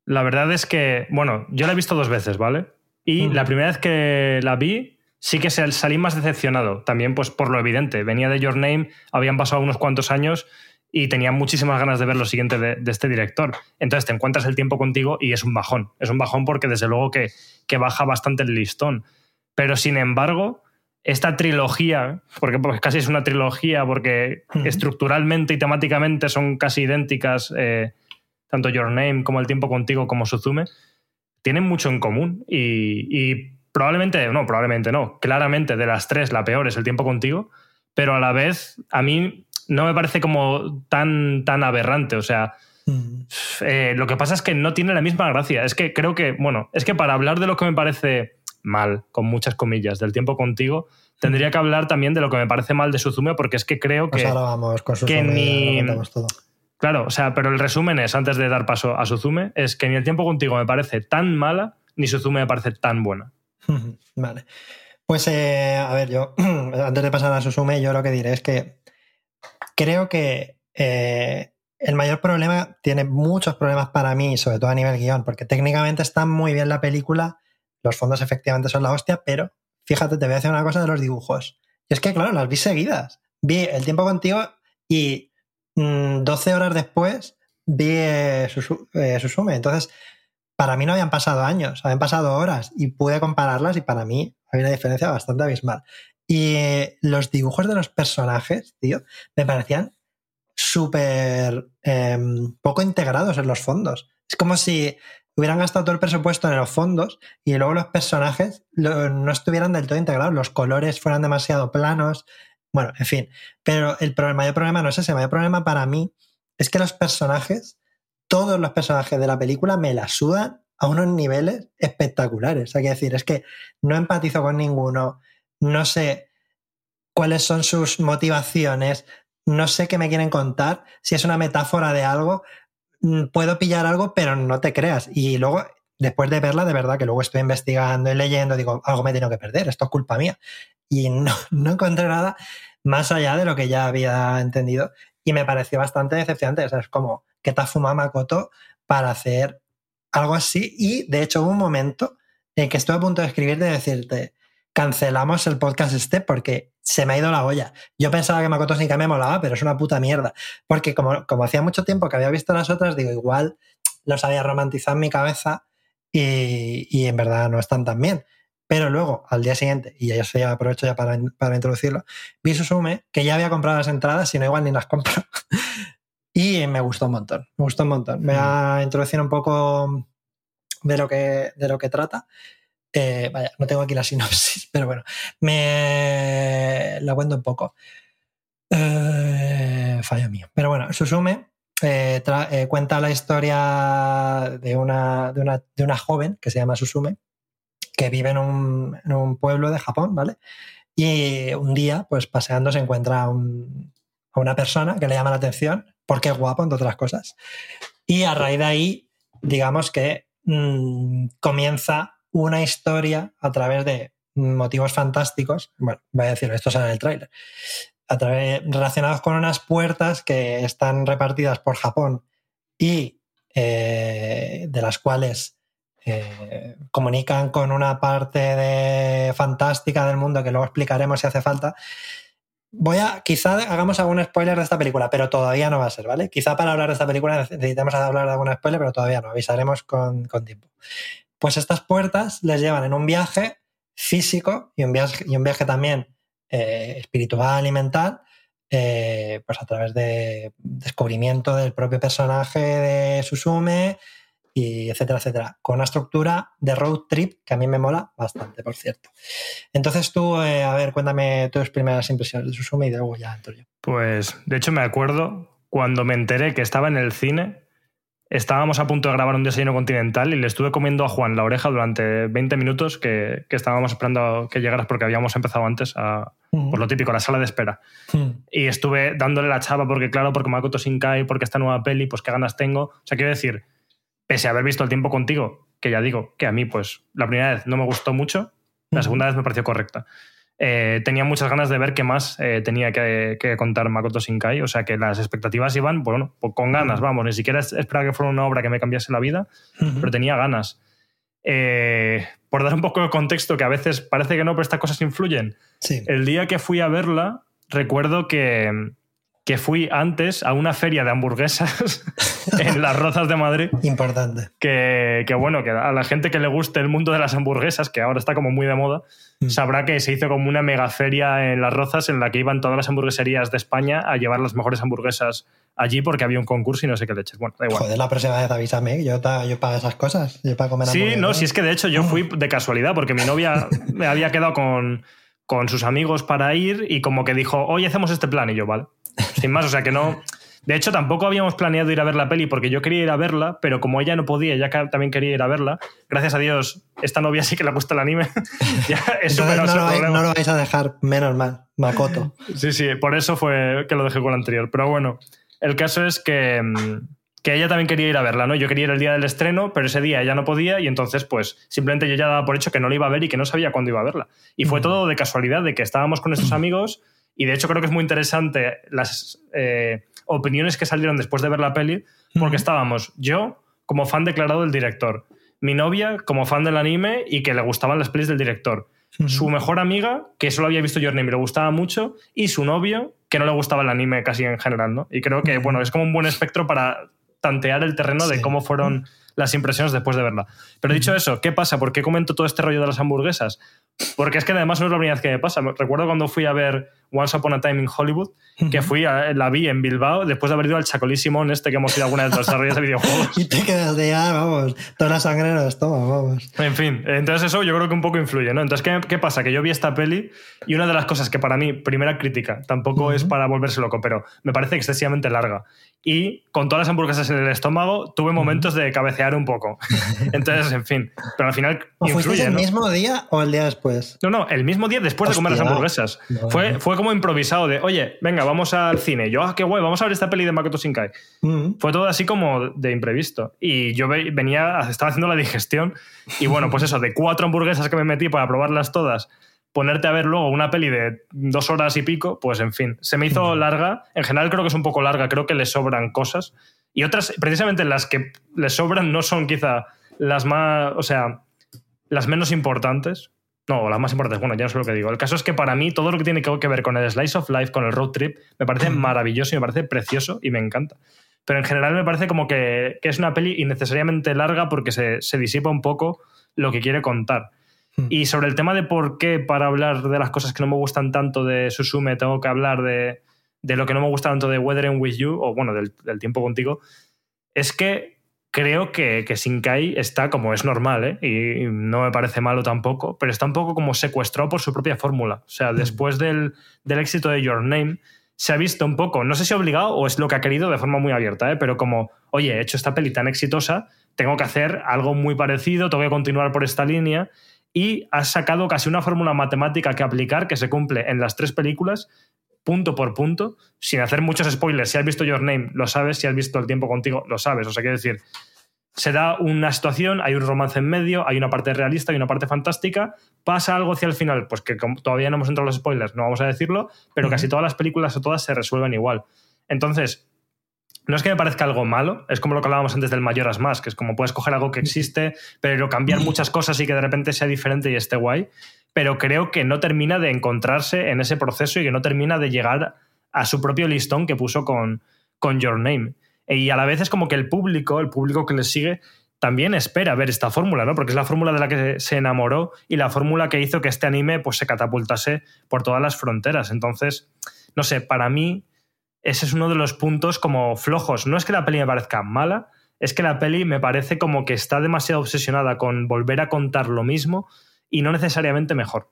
Speaker 5: La verdad es que, bueno, yo la he visto dos veces, ¿vale? Y mm. la primera vez que la vi, sí que salí más decepcionado. También, pues, por lo evidente. Venía de Your Name, habían pasado unos cuantos años y tenía muchísimas ganas de ver lo siguiente de, de este director. Entonces te encuentras El tiempo contigo y es un bajón. Es un bajón porque, desde luego, que, que baja bastante el listón. Pero, sin embargo, esta trilogía, porque, porque casi es una trilogía, porque mm. estructuralmente y temáticamente son casi idénticas... Eh, tanto Your Name como El tiempo contigo como Suzume, tienen mucho en común y, y probablemente, no, probablemente no, claramente de las tres la peor es El tiempo contigo, pero a la vez a mí no me parece como tan, tan aberrante, o sea, mm. eh, lo que pasa es que no tiene la misma gracia, es que creo que, bueno, es que para hablar de lo que me parece mal, con muchas comillas, del tiempo contigo, tendría que hablar también de lo que me parece mal de Suzume, porque es que creo que...
Speaker 4: Pues ahora vamos con Suzume,
Speaker 5: que ni...
Speaker 4: ya lo contamos todo.
Speaker 5: Claro, o sea, pero el resumen es, antes de dar paso a Suzume, es que ni El tiempo contigo me parece tan mala, ni Suzume me parece tan buena.
Speaker 4: Vale. Pues, eh, a ver, yo, antes de pasar a Suzume, yo lo que diré es que creo que eh, el mayor problema, tiene muchos problemas para mí, sobre todo a nivel guión, porque técnicamente está muy bien la película, los fondos efectivamente son la hostia, pero fíjate, te voy a decir una cosa de los dibujos. Y es que, claro, las vi seguidas. Vi El tiempo contigo y doce horas después vi eh, Suzume. Entonces, para mí no habían pasado años, habían pasado horas y pude compararlas y para mí había una diferencia bastante abismal. Y eh, los dibujos de los personajes, tío, me parecían súper eh, poco integrados en los fondos. Es como si hubieran gastado todo el presupuesto en los fondos y luego los personajes lo, no estuvieran del todo integrados, los colores fueran demasiado planos. Bueno, en fin, pero el, el mayor problema no es ese, el mayor problema para mí es que los personajes, todos los personajes de la película me la sudan a unos niveles espectaculares. Hay que decir, es que no empatizo con ninguno, no sé cuáles son sus motivaciones, no sé qué me quieren contar, si es una metáfora de algo, puedo pillar algo, pero no te creas. Y luego, después de verla, de verdad que luego estoy investigando y leyendo, digo, algo me tengo que perder, esto es culpa mía. Y no, no encontré nada más allá de lo que ya había entendido y me pareció bastante decepcionante. O sea, es como, ¿qué te ha fumado Makoto para hacer algo así? Y de hecho hubo un momento en que estuve a punto de escribir de decirte, cancelamos el podcast este porque se me ha ido la olla. Yo pensaba que Makoto Shinkai me molaba, pero es una puta mierda. Porque como, como hacía mucho tiempo que había visto las otras, digo, igual los había romantizado en mi cabeza y, y en verdad no están tan bien. Pero luego, al día siguiente, y ya se aprovecho ya para, para introducirlo, vi Suzume, que ya había comprado las entradas, si no igual ni las compro. Y me gustó un montón, me gustó un montón. Me va a introducir un poco de lo que, de lo que trata. Eh, vaya, no tengo aquí la sinopsis, pero bueno, me la cuento un poco. Eh, fallo mío. Pero bueno, Suzume eh, tra- eh, cuenta la historia de una, de, una, de una joven que se llama Suzume, que vive en un, en un pueblo de Japón, ¿vale? Y un día, pues paseando, se encuentra a, un, a una persona que le llama la atención, porque es guapo, entre otras cosas. Y a raíz de ahí, digamos que mmm, comienza una historia a través de motivos fantásticos. Bueno, voy a decirlo, esto sale en el tráiler. A través, relacionados con unas puertas que están repartidas por Japón y eh, de las cuales Eh, comunican con una parte de fantástica del mundo que luego explicaremos si hace falta. Voy a, quizá hagamos algún spoiler de esta película, pero todavía no va a ser, ¿vale? Quizá para hablar de esta película necesitamos hablar de algún spoiler, pero todavía no, avisaremos con, con tiempo. Pues estas puertas les llevan en un viaje físico y un viaje, y un viaje también eh, espiritual y mental, eh, pues a través de descubrimiento del propio personaje de Suzume, y etcétera, etcétera, con una estructura de road trip que a mí me mola bastante, por cierto. Entonces tú, eh, a ver, cuéntame tus primeras impresiones de Suzume y luego ya entro yo.
Speaker 5: Pues, de hecho, me acuerdo cuando me enteré que estaba en el cine, estábamos a punto de grabar un desayuno continental y le estuve comiendo a Juan la oreja durante veinte minutos que, que estábamos esperando que llegaras porque habíamos empezado antes a, uh-huh. por lo típico, la sala de espera. Uh-huh. Y estuve dándole la chapa porque, claro, porque Makoto Shinkai, porque esta nueva peli, pues qué ganas tengo. O sea, quiero decir, pese a haber visto El tiempo contigo, que ya digo que a mí, pues, la primera vez no me gustó mucho, la segunda vez me pareció correcta. eh, tenía muchas ganas de ver qué más eh, tenía que, que contar Makoto Shinkai. O sea que las expectativas iban, bueno, pues con ganas, vamos. Ni siquiera esperaba que fuera una obra que me cambiase la vida, uh-huh. pero tenía ganas. Eh, por dar un poco de contexto, que a veces parece que no, pero estas cosas influyen.
Speaker 4: Sí.
Speaker 5: El día que fui a verla, recuerdo que, que fui antes a una feria de hamburguesas en Las Rozas de Madrid.
Speaker 4: Importante.
Speaker 5: Que, que bueno, que a la gente que le guste el mundo de las hamburguesas, que ahora está como muy de moda, mm. sabrá que se hizo como una mega feria en Las Rozas en la que iban todas las hamburgueserías de España a llevar las mejores hamburguesas allí porque había un concurso y no sé qué leches. Bueno, da igual.
Speaker 4: Joder, la próxima vez avísame, yo, yo pago esas cosas, yo para comer hamburguesas.
Speaker 5: Sí, no, si es que de hecho yo fui de casualidad porque mi novia me había quedado con, con sus amigos para ir y como que dijo, hoy hacemos este plan, y yo, vale. Sin más, o sea que no... De hecho, tampoco habíamos planeado ir a ver la peli porque yo quería ir a verla, pero como ella no podía, ella también quería ir a verla, gracias a Dios, esta novia sí que le gusta el anime. Ya es
Speaker 4: Entonces, no, lo vais,
Speaker 5: problema.
Speaker 4: no lo vais a dejar, menos mal, Makoto.
Speaker 5: Sí, sí, por eso fue que lo dejé con la anterior. Pero bueno, el caso es que, que ella también quería ir a verla, ¿no? Yo quería ir el día del estreno, pero ese día ella no podía y entonces pues simplemente yo ya daba por hecho que no la iba a ver y que no sabía cuándo iba a verla. Y fue mm. todo de casualidad, de que estábamos con nuestros amigos y de hecho creo que es muy interesante las... Eh, opiniones que salieron después de ver la peli, porque estábamos yo como fan declarado del director, mi novia como fan del anime y que le gustaban las pelis del director, uh-huh. su mejor amiga que solo había visto Your Name y le gustaba mucho, y su novio que no le gustaba el anime casi en general, ¿no? Y creo que uh-huh. bueno, es como un buen espectro para tantear el terreno sí. de cómo fueron las impresiones después de verla. Pero dicho uh-huh. eso, ¿qué pasa? ¿Por qué comento todo este rollo de las hamburguesas? Porque es que además no es la primera vez que me pasa. Recuerdo cuando fui a ver Once Upon a Time in Hollywood, uh-huh. que fui a, la vi en Bilbao después de haber ido al Chacolí Simón este que hemos ido alguna vez de los desarrollos de videojuegos.
Speaker 4: Y te quedas de ya, vamos, toda la sangre en el estómago, vamos.
Speaker 5: En fin, entonces eso yo creo que un poco influye, ¿no? Entonces, ¿qué, qué pasa? Que yo vi esta peli y una de las cosas que para mí, primera crítica, tampoco uh-huh. es para volverse loco, pero me parece excesivamente larga. Y con todas las hamburguesas en el estómago tuve momentos uh-huh. de cabecear un poco. Entonces, en fin, pero al final
Speaker 4: ¿O
Speaker 5: influye,
Speaker 4: fuiste el
Speaker 5: ¿no?
Speaker 4: mismo día o el día después?
Speaker 5: No, no, el mismo día después Hostia. de comer las hamburguesas. No, fue, no. fue como improvisado de, oye, venga, vamos al cine. Yo, ah, qué guay, vamos a ver esta peli de Makoto Shinkai. Uh-huh. Fue todo así como de imprevisto. Y yo venía, estaba haciendo la digestión y bueno, pues eso, de cuatro hamburguesas que me metí para probarlas todas, ponerte a ver luego una peli de dos horas y pico, pues en fin, se me hizo uh-huh. larga. En general creo que es un poco larga, creo que le sobran cosas. Y otras, precisamente las que le sobran no son quizá las más, o sea, las menos importantes. No, las más importantes, bueno, ya no sé lo que digo. El caso es que para mí todo lo que tiene que ver con el slice of life, con el road trip, me parece maravilloso y me parece precioso y me encanta. Pero en general me parece como que, que es una peli innecesariamente larga porque se, se disipa un poco lo que quiere contar. Mm. Y sobre el tema de por qué para hablar de las cosas que no me gustan tanto de Suzume tengo que hablar de, de lo que no me gusta tanto de Weathering with You, o bueno, del, del tiempo contigo, es que creo que, que Shinkai está, como es normal, ¿eh? y, y no me parece malo tampoco, pero está un poco como secuestrado por su propia fórmula. O sea, mm. después del, del éxito de Your Name, se ha visto un poco, no sé si obligado o es lo que ha querido de forma muy abierta, ¿eh? Pero como, oye, he hecho esta peli tan exitosa, tengo que hacer algo muy parecido, tengo que continuar por esta línea, y has sacado casi una fórmula matemática que aplicar que se cumple en las tres películas, punto por punto, sin hacer muchos spoilers. Si has visto Your Name, lo sabes. Si has visto El tiempo contigo, lo sabes. O sea, quiero decir, se da una situación, hay un romance en medio, hay una parte realista, hay una parte fantástica, pasa algo hacia el final, pues que todavía no hemos entrado en los spoilers, no vamos a decirlo, pero uh-huh. casi todas las películas o todas se resuelven igual. Entonces, no es que me parezca algo malo, es como lo que hablábamos antes del Majora's Mask, que es como puedes coger algo que existe, pero cambiar muchas cosas y que de repente sea diferente y esté guay, pero creo que no termina de encontrarse en ese proceso y que no termina de llegar a su propio listón que puso con, con Your Name. Y a la vez es como que el público, el público que le sigue, también espera ver esta fórmula, ¿no? Porque es la fórmula de la que se enamoró y la fórmula que hizo que este anime pues, se catapultase por todas las fronteras. Entonces, no sé, para mí ese es uno de los puntos como flojos. No es que la peli me parezca mala, es que la peli me parece como que está demasiado obsesionada con volver a contar lo mismo y no necesariamente mejor.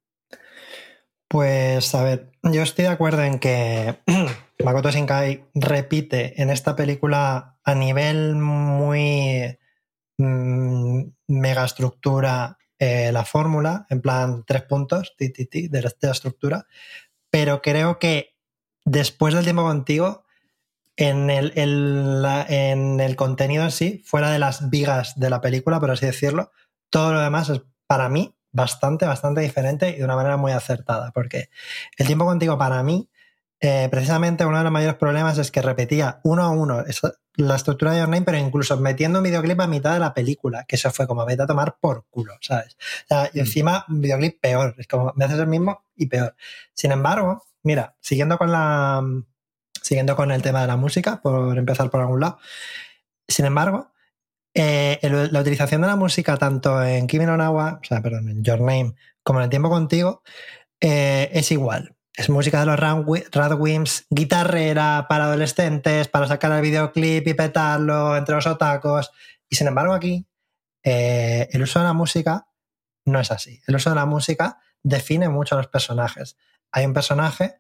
Speaker 4: Pues, a ver, yo estoy de acuerdo en que Makoto Shinkai repite en esta película a nivel muy mmm, megaestructura eh, la fórmula, en plan tres puntos ti, ti, ti, de, la, de la estructura, pero creo que después del tiempo contigo, en el, el, la, en el contenido en sí, fuera de las vigas de la película, por así decirlo, todo lo demás es, para mí, bastante, bastante diferente y de una manera muy acertada, porque El tiempo contigo para mí, eh, precisamente uno de los mayores problemas es que repetía uno a uno esa, la estructura de Your Name, pero incluso metiendo un videoclip a mitad de la película, que eso fue como vete a tomar por culo, ¿sabes? O sea, y encima un videoclip peor, es como me haces el mismo y peor. Sin embargo, mira, siguiendo con la siguiendo con el tema de la música, por empezar por algún lado, sin embargo, eh, el, la utilización de la música tanto en Kimi no Nawa, o sea, perdón, en Your Name, como en El tiempo contigo, eh, es igual. Es música de los Radwimps, guitarrera para adolescentes, para sacar el videoclip y petarlo entre los otacos. Y sin embargo aquí, eh, el uso de la música no es así. El uso de la música define mucho a los personajes. Hay un personaje,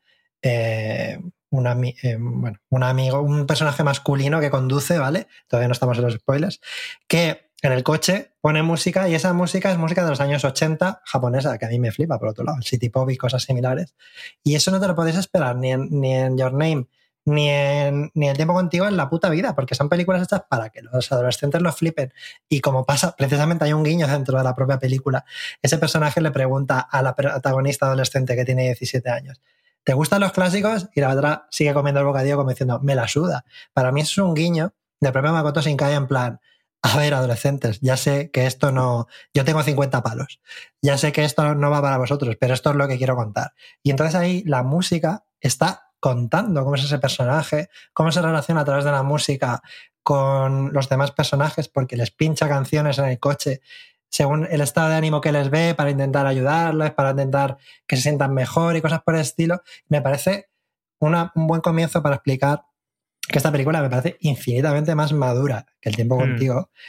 Speaker 4: eh, un, ami eh, bueno, un amigo, un personaje masculino que conduce, ¿vale? Todavía no estamos en los spoilers, que en el coche pone música y esa música es música de los años ochenta japonesa, que a mí me flipa, por otro lado, el City Pop y cosas similares. Y eso no te lo podéis esperar ni en, ni en Your Name, ni en, ni en El tiempo contigo en la puta vida, porque son películas hechas para que los adolescentes los flipen. Y como pasa, precisamente hay un guiño dentro de la propia película. Ese personaje le pregunta a la protagonista adolescente que tiene diecisiete años, ¿te gustan los clásicos? Y la otra sigue comiendo el bocadillo como diciendo, me la suda. Para mí eso es un guiño de propio Makoto Shinkai en plan, a ver, adolescentes, ya sé que esto no... Yo tengo cincuenta palos. Ya sé que esto no va para vosotros, pero esto es lo que quiero contar. Y entonces ahí la música está contando cómo es ese personaje, cómo se relaciona a través de la música con los demás personajes, porque les pincha canciones en el coche según el estado de ánimo que les ve para intentar ayudarles, para intentar que se sientan mejor y cosas por el estilo. Me parece una, un buen comienzo para explicar que esta película me parece infinitamente más madura que El tiempo contigo mm.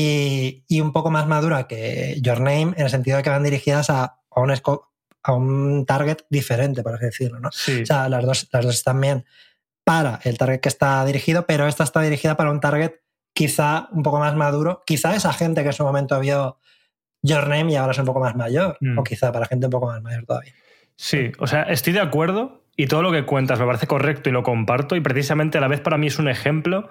Speaker 4: y, y un poco más madura que Your Name en el sentido de que van dirigidas a, a, un, a un target diferente, por así decirlo, ¿no?
Speaker 5: Sí.
Speaker 4: O sea, las dos, las dos están bien para el target que está dirigido, pero esta está dirigida para un target quizá un poco más maduro, quizá esa gente que en su momento vio Your Name y ahora es un poco más mayor, mm. o quizá para gente un poco más mayor todavía.
Speaker 5: Sí, o sea, estoy de acuerdo. Y todo lo que cuentas me parece correcto y lo comparto, y precisamente a la vez para mí es un ejemplo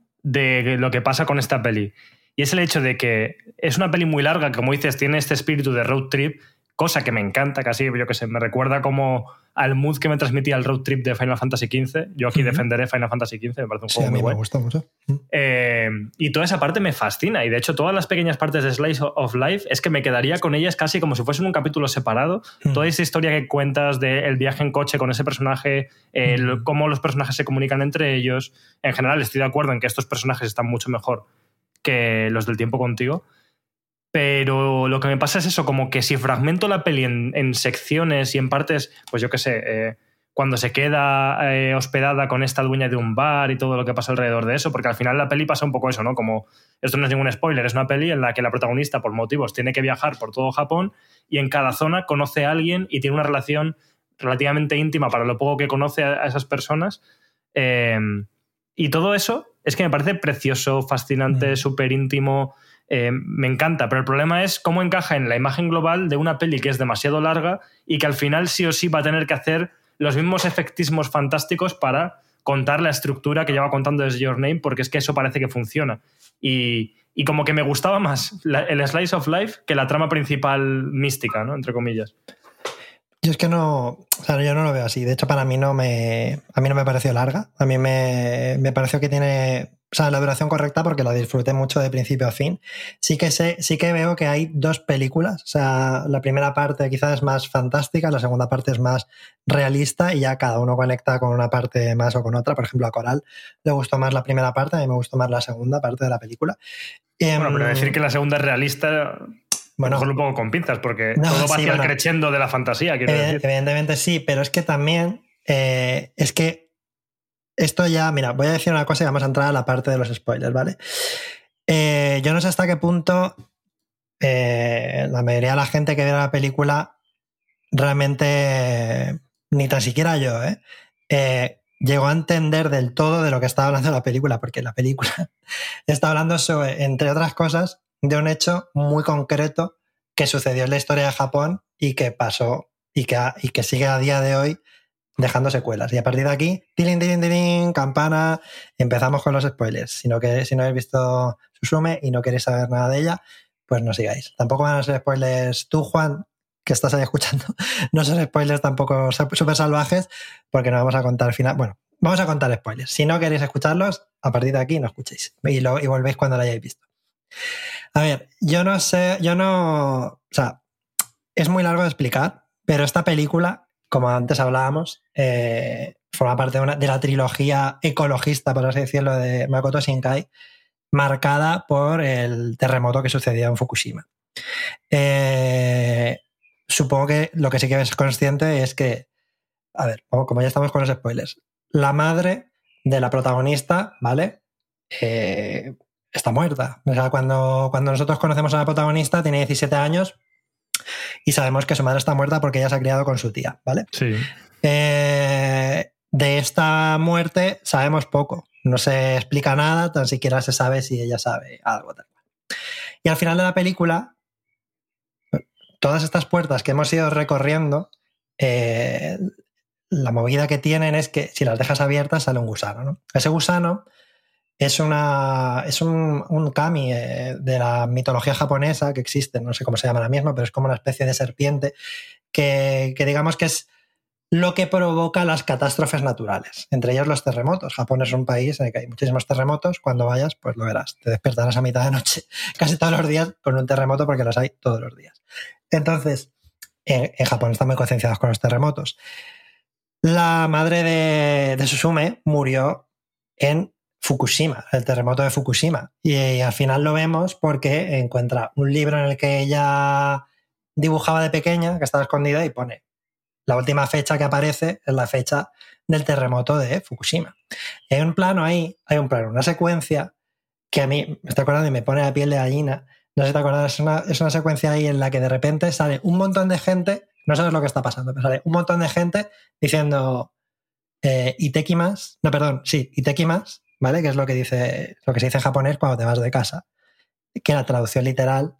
Speaker 5: de lo que pasa con esta peli. Y es el hecho de que es una peli muy larga, que, como dices, tiene este espíritu de road trip, cosa que me encanta, casi, yo que sé, me recuerda como al mood que me transmitía el road trip de Final Fantasy quince. Yo aquí uh-huh. defenderé Final Fantasy quince, me parece un
Speaker 4: sí,
Speaker 5: juego
Speaker 4: a mí
Speaker 5: muy
Speaker 4: me
Speaker 5: bueno.
Speaker 4: gusta mucho. Uh-huh.
Speaker 5: Eh, y toda esa parte me fascina, y de hecho todas las pequeñas partes de Slice of Life es que me quedaría con ellas casi como si fuesen un capítulo separado. Uh-huh. Toda esa historia que cuentas del viaje en coche con ese personaje, el, uh-huh. cómo los personajes se comunican entre ellos. En general estoy de acuerdo en que estos personajes están mucho mejor que los del tiempo contigo. Pero lo que me pasa es eso, como que si fragmento la peli en, en secciones y en partes, pues yo qué sé, eh, cuando se queda eh, hospedada con esta dueña de un bar y todo lo que pasa alrededor de eso, porque al final la peli pasa un poco eso, ¿no? Como, esto no es ningún spoiler, es una peli en la que la protagonista, por motivos, tiene que viajar por todo Japón y en cada zona conoce a alguien y tiene una relación relativamente íntima para lo poco que conoce a, a esas personas. Eh, y todo eso es que me parece precioso, fascinante, mm. súper íntimo. Eh, me encanta, pero el problema es cómo encaja en la imagen global de una peli que es demasiado larga y que al final sí o sí va a tener que hacer los mismos efectismos fantásticos para contar la estructura que lleva contando desde Your Name, porque es que eso parece que funciona. Y, y como que me gustaba más la, el Slice of Life que la trama principal mística, ¿no? Entre comillas.
Speaker 4: Yo es que no, o sea, yo no lo veo así. De hecho, para mí no me, a mí no me pareció larga. A mí me, me pareció que tiene, o sea, la duración correcta porque la disfruté mucho de principio a fin. Sí que sé, sí que veo que hay dos películas. O sea, la primera parte quizás es más fantástica, la segunda parte es más realista y ya cada uno conecta con una parte más o con otra. Por ejemplo, a Coral le gustó más la primera parte, a mí me gustó más la segunda parte de la película.
Speaker 5: Bueno, pero decir que la segunda es realista... Bueno, mejor un poco con pinzas, porque no, todo va sí, hacia bueno, el crescendo de la fantasía, quiero
Speaker 4: evident-
Speaker 5: decir.
Speaker 4: Evidentemente sí, pero es que también eh, es que esto ya, mira, voy a decir una cosa y vamos a entrar a la parte de los spoilers, ¿vale? Eh, yo no sé hasta qué punto eh, la mayoría de la gente que ve la película realmente, eh, ni tan siquiera yo, ¿eh? Eh, llegó a entender del todo de lo que estaba hablando la película, porque la película está hablando sobre, entre otras cosas, de un hecho muy concreto que sucedió en la historia de Japón y que pasó y que, y que sigue a día de hoy dejando secuelas. Y a partir de aquí, tilín, tilín, tilín, campana, empezamos con los spoilers. Si no, que, si no habéis visto Suzume y no queréis saber nada de ella, pues no sigáis. Tampoco van a ser spoilers tú, Juan, que estás ahí escuchando. No son spoilers tampoco súper salvajes, porque no vamos a contar al final. Bueno, vamos a contar spoilers. Si no queréis escucharlos, a partir de aquí no escuchéis. Y, lo, y volvéis cuando lo hayáis visto. A ver, yo no sé, yo no... O sea, es muy largo de explicar, pero esta película, como antes hablábamos, eh, forma parte de, una, de la trilogía ecologista, por así decirlo, de Makoto Shinkai, marcada por el terremoto que sucedió en Fukushima. Eh, supongo que lo que sí que es consciente es que, a ver, como ya estamos con los spoilers, la madre de la protagonista, ¿vale? Eh, está muerta. O sea, cuando, cuando nosotros conocemos a la protagonista, tiene diecisiete años y sabemos que su madre está muerta porque ella se ha criado con su tía, ¿vale?
Speaker 5: Sí.
Speaker 4: Eh, de esta muerte sabemos poco. No se explica nada, tan siquiera se sabe si ella sabe algo. Tal. Y al final de la película, todas estas puertas que hemos ido recorriendo, eh, la movida que tienen es que si las dejas abiertas sale un gusano, ¿no? Ese gusano es, una, es un, un kami eh, de la mitología japonesa que existe, no sé cómo se llama ahora mismo, pero es como una especie de serpiente que, que digamos que es lo que provoca las catástrofes naturales, entre ellas los terremotos. Japón es un país en el que hay muchísimos terremotos. Cuando vayas, pues lo verás. Te despertarás a mitad de noche casi todos los días con un terremoto porque los hay todos los días. Entonces, en, en Japón están muy concienciados con los terremotos. La madre de, de Susume murió en Fukushima, el terremoto de Fukushima. Y, y al final lo vemos porque encuentra un libro en el que ella dibujaba de pequeña, que estaba escondida, y pone la última fecha que aparece es la fecha del terremoto de Fukushima. Y hay un plano ahí, hay un plano, una secuencia que a mí me está acordando y me pone la piel de gallina. No sé si te acuerdas, es una, es una secuencia ahí en la que de repente sale un montón de gente, no sabes lo que está pasando, pero sale un montón de gente diciendo eh, itekimasu, no, perdón, sí, itekimasu, ¿vale? Que es lo que dice, lo que se dice en japonés cuando te vas de casa. Que la traducción literal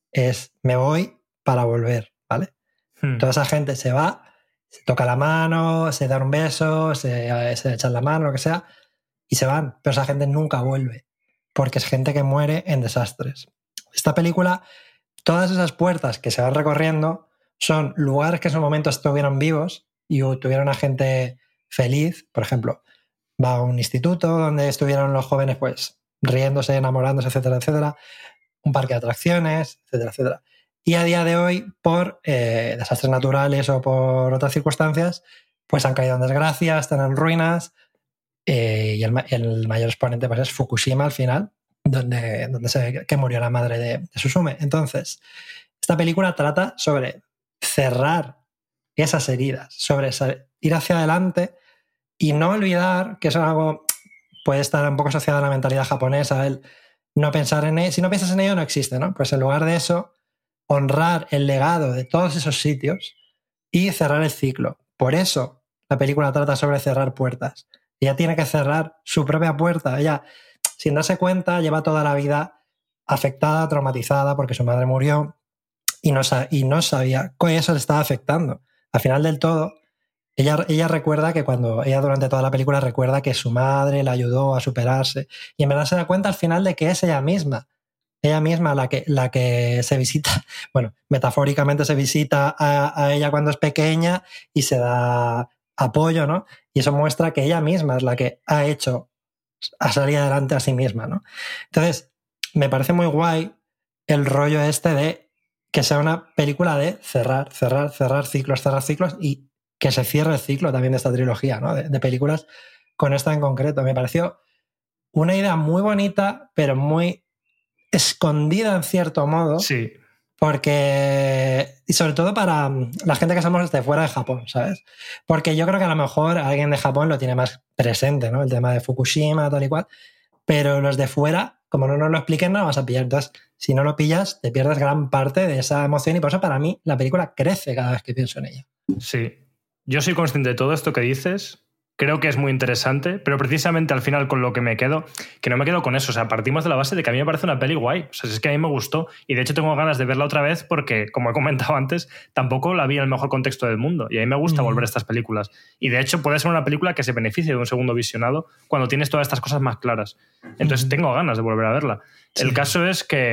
Speaker 4: es me voy para volver, ¿vale? Hmm. Toda esa gente se va, se toca la mano, se da un beso, se, se echan la mano, lo que sea, y se van. Pero esa gente nunca vuelve, porque es gente que muere en desastres. Esta película, todas esas puertas que se van recorriendo son lugares que en su momento estuvieron vivos y tuvieron a gente feliz. Por ejemplo, va a un instituto donde estuvieron los jóvenes pues riéndose, enamorándose, etcétera, etcétera. Un parque de atracciones, etcétera, etcétera. Y a día de hoy, por eh, desastres naturales o por otras circunstancias, pues han caído en desgracia, están en ruinas, eh, y el, el mayor exponente pues, es Fukushima al final, donde, donde se ve que murió la madre de, de Susume. Entonces, esta película trata sobre cerrar esas heridas, sobre ir hacia adelante y no olvidar que eso es algo, puede estar un poco asociado a la mentalidad japonesa, el no pensar en ello. Si no piensas en ello, no existe, ¿no? Pues en lugar de eso, honrar el legado de todos esos sitios y cerrar el ciclo. Por eso la película trata sobre cerrar puertas. Ella tiene que cerrar su propia puerta. Ella, sin darse cuenta, lleva toda la vida afectada, traumatizada, porque su madre murió y no, y no sabía que eso le estaba afectando. Al final del todo, ella, ella recuerda que cuando ella durante toda la película recuerda que su madre la ayudó a superarse y en verdad se da cuenta al final de que es ella misma. Ella misma la que, la que se visita, bueno, metafóricamente se visita a, a ella cuando es pequeña y se da apoyo, ¿no? Y eso muestra que ella misma es la que ha hecho a salir adelante a sí misma, ¿no? Entonces, me parece muy guay el rollo este de que sea una película de cerrar, cerrar, cerrar ciclos, cerrar ciclos y que se cierre el ciclo también de esta trilogía, ¿no? De, de películas con esta en concreto. Me pareció una idea muy bonita, pero muy escondida en cierto modo.
Speaker 5: Sí.
Speaker 4: Porque, y sobre todo para la gente que somos de fuera de Japón, ¿sabes? Porque yo creo que a lo mejor alguien de Japón lo tiene más presente, ¿no? El tema de Fukushima, tal y cual. Pero los de fuera, como no nos lo expliquen, no lo vas a pillar. Entonces, si no lo pillas, te pierdes gran parte de esa emoción y por eso para mí la película crece cada vez que pienso en ella.
Speaker 5: Sí. Yo soy consciente de todo esto que dices. Creo que es muy interesante, pero precisamente al final con lo que me quedo, que no me quedo con eso, o sea, partimos de la base de que a mí me parece una peli guay, o sea, es que a mí me gustó y de hecho tengo ganas de verla otra vez porque, como he comentado antes, tampoco la vi en el mejor contexto del mundo y a mí me gusta mm. volver a estas películas y de hecho puede ser una película que se beneficie de un segundo visionado cuando tienes todas estas cosas más claras, entonces mm. tengo ganas de volver a verla. Sí. El caso es que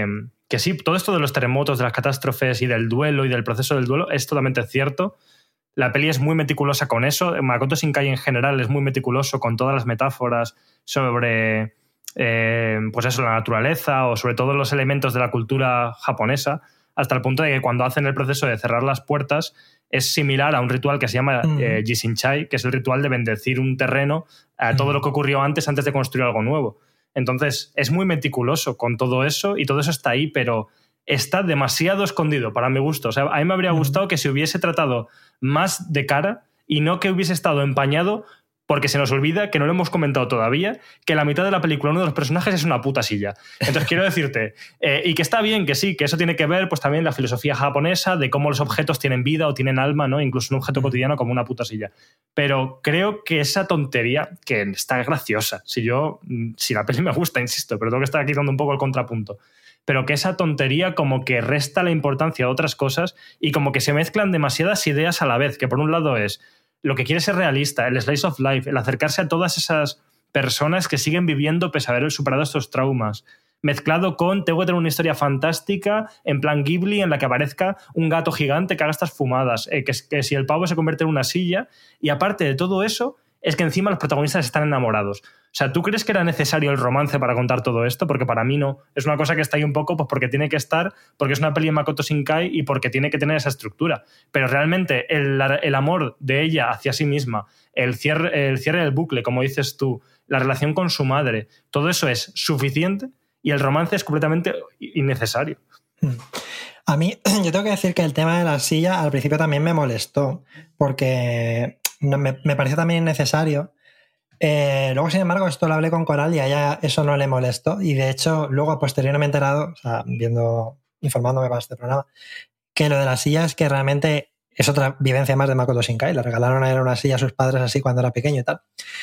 Speaker 5: que sí, todo esto de los terremotos, de las catástrofes y del duelo y del proceso del duelo es totalmente cierto. La peli es muy meticulosa con eso. Makoto Shinkai en general es muy meticuloso con todas las metáforas sobre eh, pues eso, la naturaleza o sobre todos los elementos de la cultura japonesa, hasta el punto de que cuando hacen el proceso de cerrar las puertas es similar a un ritual que se llama mm. eh, Jishinchai, que es el ritual de bendecir un terreno a todo mm. lo que ocurrió antes, antes de construir algo nuevo. Entonces es muy meticuloso con todo eso y todo eso está ahí, pero está demasiado escondido para mi gusto. O sea, a mí me habría gustado que se hubiese tratado más de cara y no que hubiese estado empañado, porque se nos olvida, que no lo hemos comentado todavía, que la mitad de la película uno de los personajes es una puta silla. Entonces quiero decirte, eh, y que está bien, que sí, que eso tiene que ver pues también la filosofía japonesa de cómo los objetos tienen vida o tienen alma, ¿no? Incluso un objeto cotidiano como una puta silla. Pero creo que esa tontería, que está graciosa, si yo, si la peli me gusta, insisto, pero tengo que estar aquí dando un poco el contrapunto, pero que esa tontería como que resta la importancia a otras cosas y como que se mezclan demasiadas ideas a la vez, que por un lado es lo que quiere ser realista, el slice of life, el acercarse a todas esas personas que siguen viviendo pese a haber superado estos traumas, mezclado con tengo que tener una historia fantástica en plan Ghibli en la que aparezca un gato gigante que haga estas fumadas, eh, que, que si el pavo se convierte en una silla, y aparte de todo eso es que encima los protagonistas están enamorados. O sea, ¿tú crees que era necesario el romance para contar todo esto? Porque para mí no. Es una cosa que está ahí un poco pues porque tiene que estar, porque es una peli de Makoto Shinkai y porque tiene que tener esa estructura. Pero realmente el, el amor de ella hacia sí misma, el cierre, el cierre del bucle, como dices tú, la relación con su madre, todo eso es suficiente y el romance es completamente innecesario.
Speaker 4: A mí, yo tengo que decir que el tema de la silla al principio también me molestó, porque no, me, me pareció también innecesario. Eh, luego, sin embargo, esto lo hablé con Coral y a ella eso no le molestó. Y de hecho, luego a posteriori me he enterado, o sea, viendo, informándome para este programa, que lo de la silla es que realmente es otra vivencia más de Makoto Shinkai. Le regalaron a él una silla a sus padres así cuando era pequeño y tal.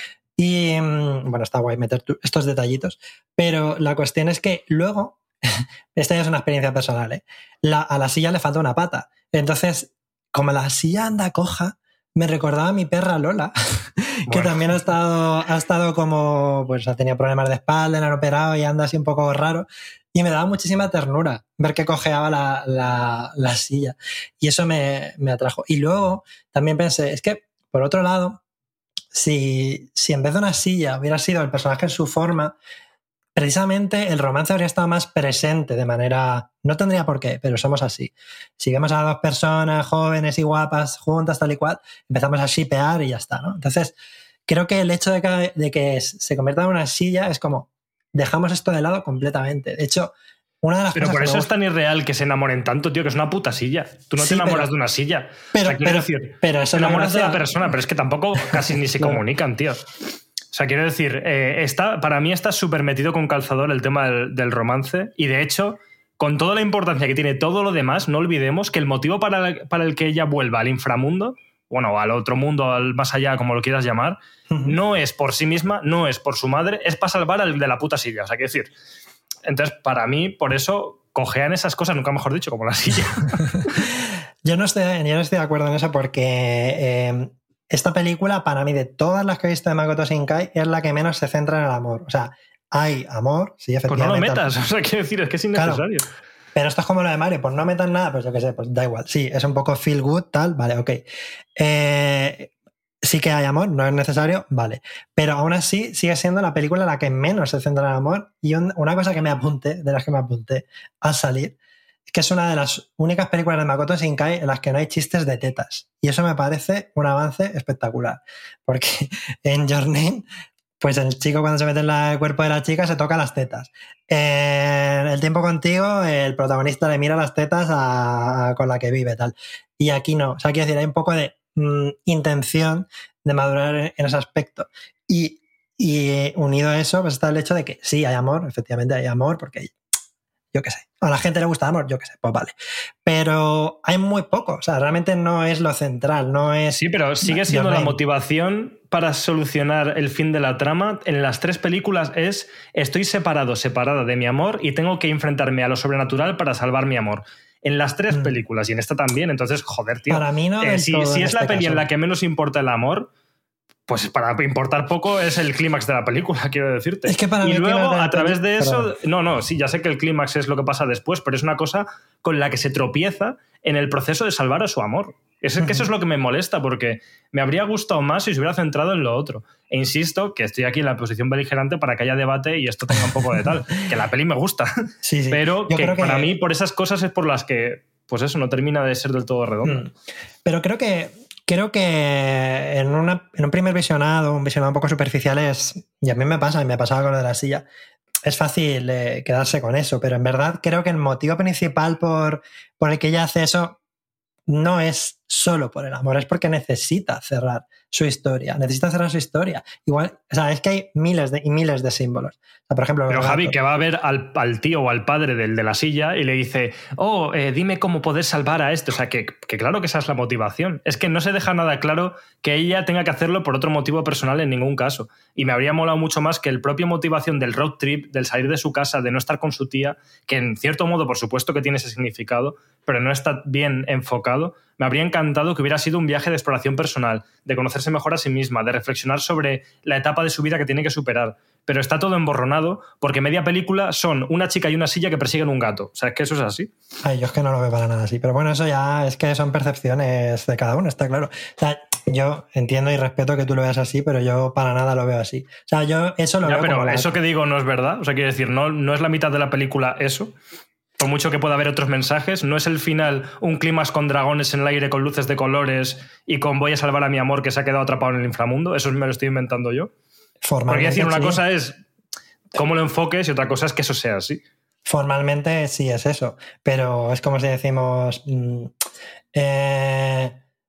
Speaker 4: Y bueno, está guay meter tu, estos detallitos. Pero la cuestión es que luego, esta ya es una experiencia personal, ¿eh? La, a la silla le falta una pata. Entonces, como la silla anda coja, me recordaba a mi perra Lola, que bueno. también ha estado, ha estado como, pues ha tenido problemas de espalda, le han operado y anda así un poco raro. Y me daba muchísima ternura ver que cojeaba la, la, la silla. Y eso me, me atrajo. Y luego también pensé, es que, por otro lado, si, si en vez de una silla hubiera sido el personaje en su forma, precisamente el romance habría estado más presente de manera... No tendría por qué, pero somos así. Si vemos a dos personas jóvenes y guapas juntas, tal y cual, empezamos a shippear y ya está, ¿no? Entonces, creo que el hecho de que, de que se convierta en una silla es como... Dejamos esto de lado completamente. De hecho, una de las
Speaker 5: pero
Speaker 4: cosas...
Speaker 5: Pero por eso
Speaker 4: es
Speaker 5: tan irreal que se enamoren tanto, tío, que es una puta silla. Tú no sí, te enamoras pero, de una silla.
Speaker 4: Pero,
Speaker 5: o sea, quiero
Speaker 4: pero,
Speaker 5: decir,
Speaker 4: pero eso
Speaker 5: te enamoras
Speaker 4: gracia...
Speaker 5: de la persona, pero es que tampoco casi ni se no. comunican, tío. O sea, quiero decir, eh, está, para mí está súper metido con calzador el tema del, del romance y, de hecho, con toda la importancia que tiene todo lo demás, no olvidemos que el motivo para, para el que ella vuelva al inframundo, bueno, al otro mundo, al más allá, como lo quieras llamar, uh-huh. no es por sí misma, no es por su madre, es para salvar al de la puta silla. O sea, quiero decir, entonces, para mí, por eso cojean esas cosas, nunca mejor dicho, como la silla.
Speaker 4: yo, no estoy, yo no estoy de acuerdo en eso porque... Eh... Esta película, para mí, de todas las que he visto de Makoto Shinkai, es la que menos se centra en el amor. O sea, hay amor, sí, efectivamente.
Speaker 5: Pues no lo metas, o sea, quiero decir, es que es innecesario.
Speaker 4: Claro, pero esto es como lo de Mario, pues no metan nada, pues yo qué sé, pues da igual. Sí, es un poco feel good, tal, vale, ok. Eh, sí que hay amor, no es necesario, vale. Pero aún así sigue siendo la película la que menos se centra en el amor. Y un, una cosa que me apunté, de las que me apunté al salir, es que es una de las únicas películas de Makoto Shinkai en las que no hay chistes de tetas. Y eso me parece un avance espectacular. Porque en Your Name, pues el chico cuando se mete en el cuerpo de la chica se toca las tetas. En El tiempo contigo, el protagonista le mira las tetas a, a, con la que vive, tal. Y aquí no. O sea, quiero decir, hay un poco de mm, intención de madurar en, en ese aspecto. Y, y unido a eso, pues está el hecho de que sí, hay amor, efectivamente hay amor, porque... yo qué sé, a la gente le gusta el amor, yo qué sé, pues vale. Pero hay muy poco, o sea, realmente no es lo central, no es...
Speaker 5: Sí, pero sigue siendo la motivación para solucionar el fin de la trama. En las tres películas es estoy separado, separada de mi amor y tengo que enfrentarme a lo sobrenatural para salvar mi amor. En las tres mm. películas y en esta también, entonces, joder, tío.
Speaker 4: Para mí no
Speaker 5: eh,
Speaker 4: del
Speaker 5: Si,
Speaker 4: todo
Speaker 5: si
Speaker 4: en
Speaker 5: es
Speaker 4: este
Speaker 5: la peli
Speaker 4: caso.
Speaker 5: en la que menos importa el amor, pues para importar poco es el clímax de la película, quiero decirte.
Speaker 4: Es que para
Speaker 5: y
Speaker 4: mí
Speaker 5: luego,
Speaker 4: de
Speaker 5: a través de eso...
Speaker 4: Perdón.
Speaker 5: No, no, sí, ya sé que el clímax es lo que pasa después, pero es una cosa con la que se tropieza en el proceso de salvar a su amor. Es que eso es lo que me molesta, porque me habría gustado más si se hubiera centrado en lo otro. E insisto que estoy aquí en la posición beligerante para que haya debate y esto tenga un poco de tal. Que la peli me gusta,
Speaker 4: Sí, sí.
Speaker 5: pero
Speaker 4: Yo
Speaker 5: que,
Speaker 4: creo que
Speaker 5: para mí por esas cosas es por las que, pues eso, no termina de ser del todo redondo.
Speaker 4: Mm. Pero creo que creo que en, una, en un primer visionado, un visionado un poco superficial es, y a mí me pasa, y me pasaba con lo de la silla, es fácil eh, quedarse con eso, pero en verdad creo que el motivo principal por, por el que ella hace eso no es solo por el amor, es porque necesita cerrar su historia, necesita cerrar su historia. Igual, o sea, es que hay miles de, y miles de símbolos. O sea, por ejemplo,
Speaker 5: Pero
Speaker 4: los
Speaker 5: Javi,
Speaker 4: gatos.
Speaker 5: que va a ver al, al tío o al padre del de la silla y le dice, oh, eh, dime cómo poder salvar a este. O sea, que, que claro que esa es la motivación. Es que no se deja nada claro que ella tenga que hacerlo por otro motivo personal en ningún caso. Y me habría molado mucho más que el propio motivación del road trip, del salir de su casa, de no estar con su tía, que en cierto modo, por supuesto que tiene ese significado, pero no está bien enfocado. Me habría encantado que hubiera sido un viaje de exploración personal, de conocerse mejor a sí misma, de reflexionar sobre la etapa de su vida que tiene que superar. Pero está todo emborronado porque media película son una chica y una silla que persiguen un gato. O sea, es que eso es así.
Speaker 4: Ay, yo es que no lo veo para nada así. Pero bueno, eso ya es que son percepciones de cada uno, está claro. O sea, yo entiendo y respeto que tú lo veas así, pero yo para nada lo veo así. O sea, yo eso lo
Speaker 5: Ya,
Speaker 4: veo
Speaker 5: pero
Speaker 4: como la...
Speaker 5: eso que digo no es verdad. O sea, quiero decir, no, no es la mitad de la película eso. Por mucho que pueda haber otros mensajes, no es el final un clímax con dragones en el aire, con luces de colores y con voy a salvar a mi amor que se ha quedado atrapado en el inframundo. Eso me lo estoy inventando yo. Porque decir, una
Speaker 4: sí.
Speaker 5: cosa es cómo lo enfoques y otra cosa es que eso sea así.
Speaker 4: Formalmente sí es eso, pero es como si decimos... Mmm, eh,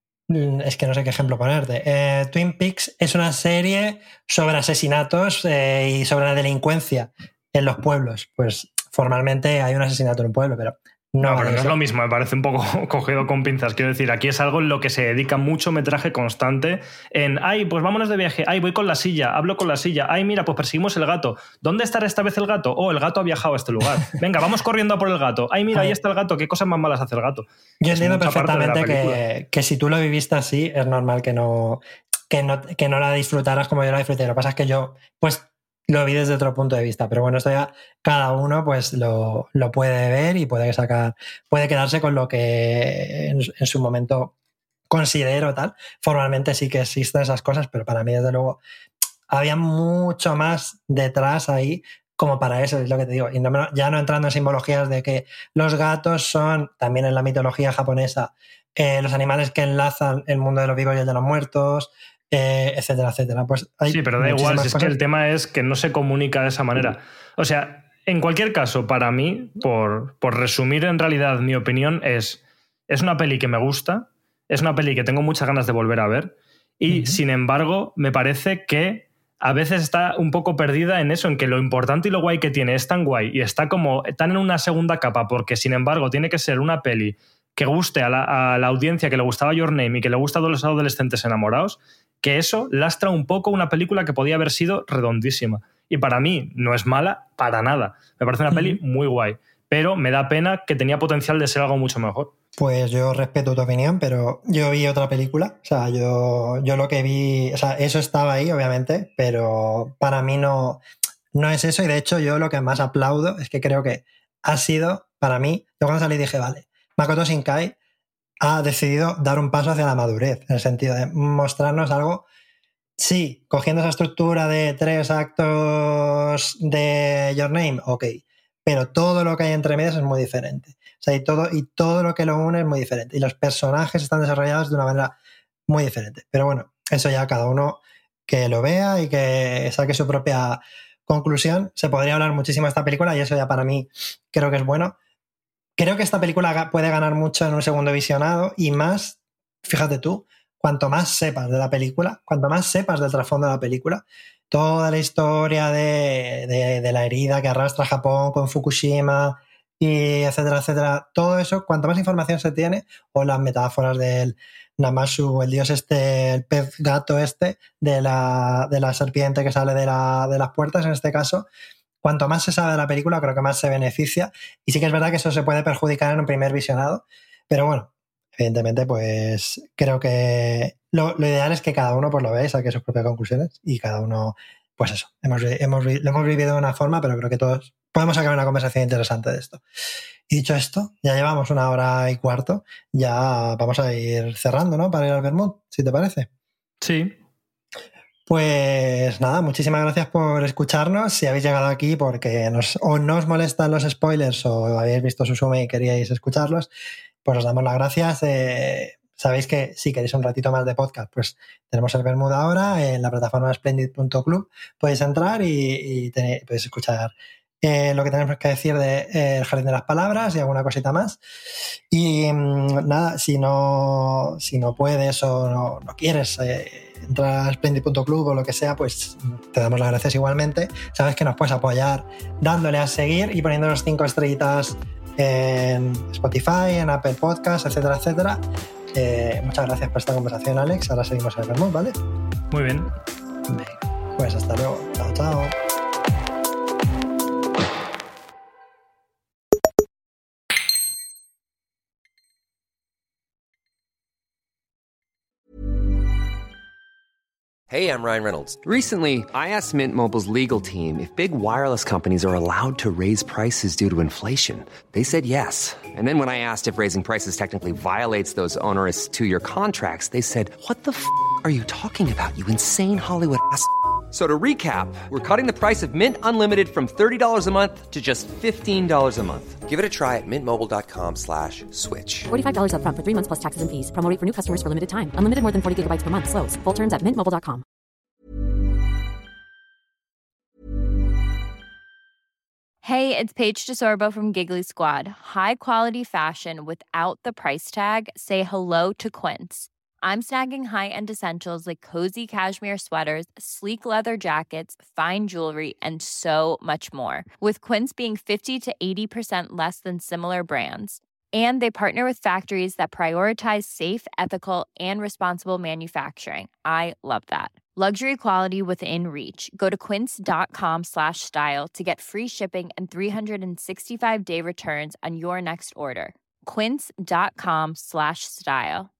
Speaker 4: es que no sé qué ejemplo ponerte. Eh, Twin Peaks es una serie sobre asesinatos eh, y sobre la delincuencia en los pueblos. Pues formalmente hay un asesinato en un pueblo, pero no,
Speaker 5: No, pero no
Speaker 4: eso.
Speaker 5: es lo mismo, me parece un poco cogido con pinzas. Quiero decir, aquí es algo en lo que se dedica mucho metraje constante en, ay, pues vámonos de viaje, ay, voy con la silla, hablo con la silla, ay, mira, pues perseguimos el gato. ¿Dónde estará esta vez el gato? Oh, el gato ha viajado a este lugar. Venga, vamos corriendo a por el gato. Ay, mira, ahí está el gato, qué cosas más malas hace el gato.
Speaker 4: Yo
Speaker 5: Es
Speaker 4: entiendo
Speaker 5: mucha parte de la
Speaker 4: perfectamente
Speaker 5: película.
Speaker 4: que, que si tú lo viviste así, es normal que no, que no, que no la disfrutaras como yo la disfruté. Lo que pasa es que yo, pues, lo vi desde otro punto de vista, pero bueno, esto ya cada uno pues lo, lo puede ver y puede sacar, puede quedarse con lo que en, en su momento considero tal. Formalmente sí que existen esas cosas, pero para mí desde luego había mucho más detrás ahí como para eso, es lo que te digo. Y no, ya no entrando en simbologías de que los gatos son, también en la mitología japonesa, eh, los animales que enlazan el mundo de los vivos y el de los muertos, Eh, etcétera, etcétera. Pues hay
Speaker 5: sí, pero da igual, si es
Speaker 4: cosas.
Speaker 5: que el tema es que no se comunica de esa manera. O sea, en cualquier caso, para mí, por, por resumir en realidad mi opinión, es, es una peli que me gusta, es una peli que tengo muchas ganas de volver a ver y, uh-huh. sin embargo, me parece que a veces está un poco perdida en eso, en que lo importante y lo guay que tiene es tan guay y está como tan en una segunda capa, porque, sin embargo, tiene que ser una peli que guste a la, a la audiencia que le gustaba Your Name y que le gusta a los adolescentes enamorados, que eso lastra un poco una película que podía haber sido redondísima. Y para mí no es mala para nada. Me parece una uh-huh. peli muy guay, pero me da pena que tenía potencial de ser algo mucho mejor.
Speaker 4: Pues yo respeto tu opinión, pero yo vi otra película. O sea, yo, yo lo que vi... O sea, eso estaba ahí, obviamente, pero para mí no, no es eso. Y de hecho yo lo que más aplaudo es que creo que ha sido, para mí, yo cuando salí dije, vale, Makoto Shinkai ha decidido dar un paso hacia la madurez, en el sentido de mostrarnos algo, sí, cogiendo esa estructura de tres actos de Your Name, ok, pero todo lo que hay entre medias es muy diferente. O sea, y todo, y todo lo que lo une es muy diferente. Y los personajes están desarrollados de una manera muy diferente. Pero bueno, eso ya cada uno que lo vea y que saque su propia conclusión. Se podría hablar muchísimo de esta película y eso ya para mí creo que es bueno. Creo que esta película puede ganar mucho en un segundo visionado y más, fíjate tú, cuanto más sepas de la película, cuanto más sepas del trasfondo de la película, toda la historia de, de, de la herida que arrastra Japón con Fukushima y etcétera, etcétera, todo eso, cuanto más información se tiene, o las metáforas del Namasu, el dios este, el pez gato este, de la, de la serpiente que sale de, la, de las puertas en este caso, cuanto más se sabe de la película, creo que más se beneficia. Y sí que es verdad que eso se puede perjudicar en un primer visionado. Pero bueno, evidentemente, pues creo que lo, lo ideal es que cada uno pues lo vea y saque sus propias conclusiones y cada uno, pues eso, hemos, hemos, lo hemos vivido de una forma, pero creo que todos podemos sacar una conversación interesante de esto. Y dicho esto, ya llevamos una hora y cuarto, ya vamos a ir cerrando, ¿no? Para ir al vermut, si te parece.
Speaker 5: Sí.
Speaker 4: Pues nada, muchísimas gracias por escucharnos. Si habéis llegado aquí porque nos, o no os molestan los spoilers o habéis visto Suzume y queríais escucharlos, pues os damos las gracias. Eh, sabéis que si queréis un ratito más de podcast, pues tenemos el vermut ahora en la plataforma splendid punto club. Podéis entrar y, y tenéis, podéis escuchar eh, lo que tenemos que decir de eh, El Jardín de las Palabras y alguna cosita más. Y mmm, nada, si no, si no puedes o no, no quieres eh, entrar a splendid punto club o lo que sea, pues te damos las gracias igualmente. Sabes que nos puedes apoyar dándole a seguir y poniéndonos cinco estrellitas en Spotify, en Apple Podcasts, etcétera, etcétera. Eh, muchas gracias por esta conversación, Alex. Ahora seguimos en el vermut, ¿vale?
Speaker 5: Muy bien.
Speaker 4: Pues hasta luego. Chao, chao.
Speaker 1: Hey, I'm Ryan Reynolds.
Speaker 2: Recently, I asked Mint Mobile's legal team if big wireless companies are allowed to raise prices due to inflation. They said yes. And then when I asked if raising prices technically violates those onerous two-year contracts, they said, what the f*** are you talking about, you insane Hollywood ass f- So to recap, we're cutting the price of Mint Unlimited from thirty dollars a month to just fifteen dollars a month.
Speaker 1: Give it a try at mintmobile.com slash switch.
Speaker 3: forty-five dollars up front for three months plus taxes and fees. Promo rate for new customers for limited time. Unlimited more than forty gigabytes per month. Slows full terms at mint mobile dot com.
Speaker 7: Hey, it's Paige DeSorbo from Giggly Squad. High quality fashion without the price tag. Say hello to Quince. I'm snagging high-end essentials like cozy cashmere sweaters, sleek leather jackets, fine jewelry, and so much more. With Quince being fifty to eighty percent less than similar brands. And they partner with factories that prioritize safe, ethical, and responsible manufacturing. I love that. Luxury quality within reach. Go to quince.com slash style to get free shipping and three sixty-five day returns on your next order. Quince.com slash style.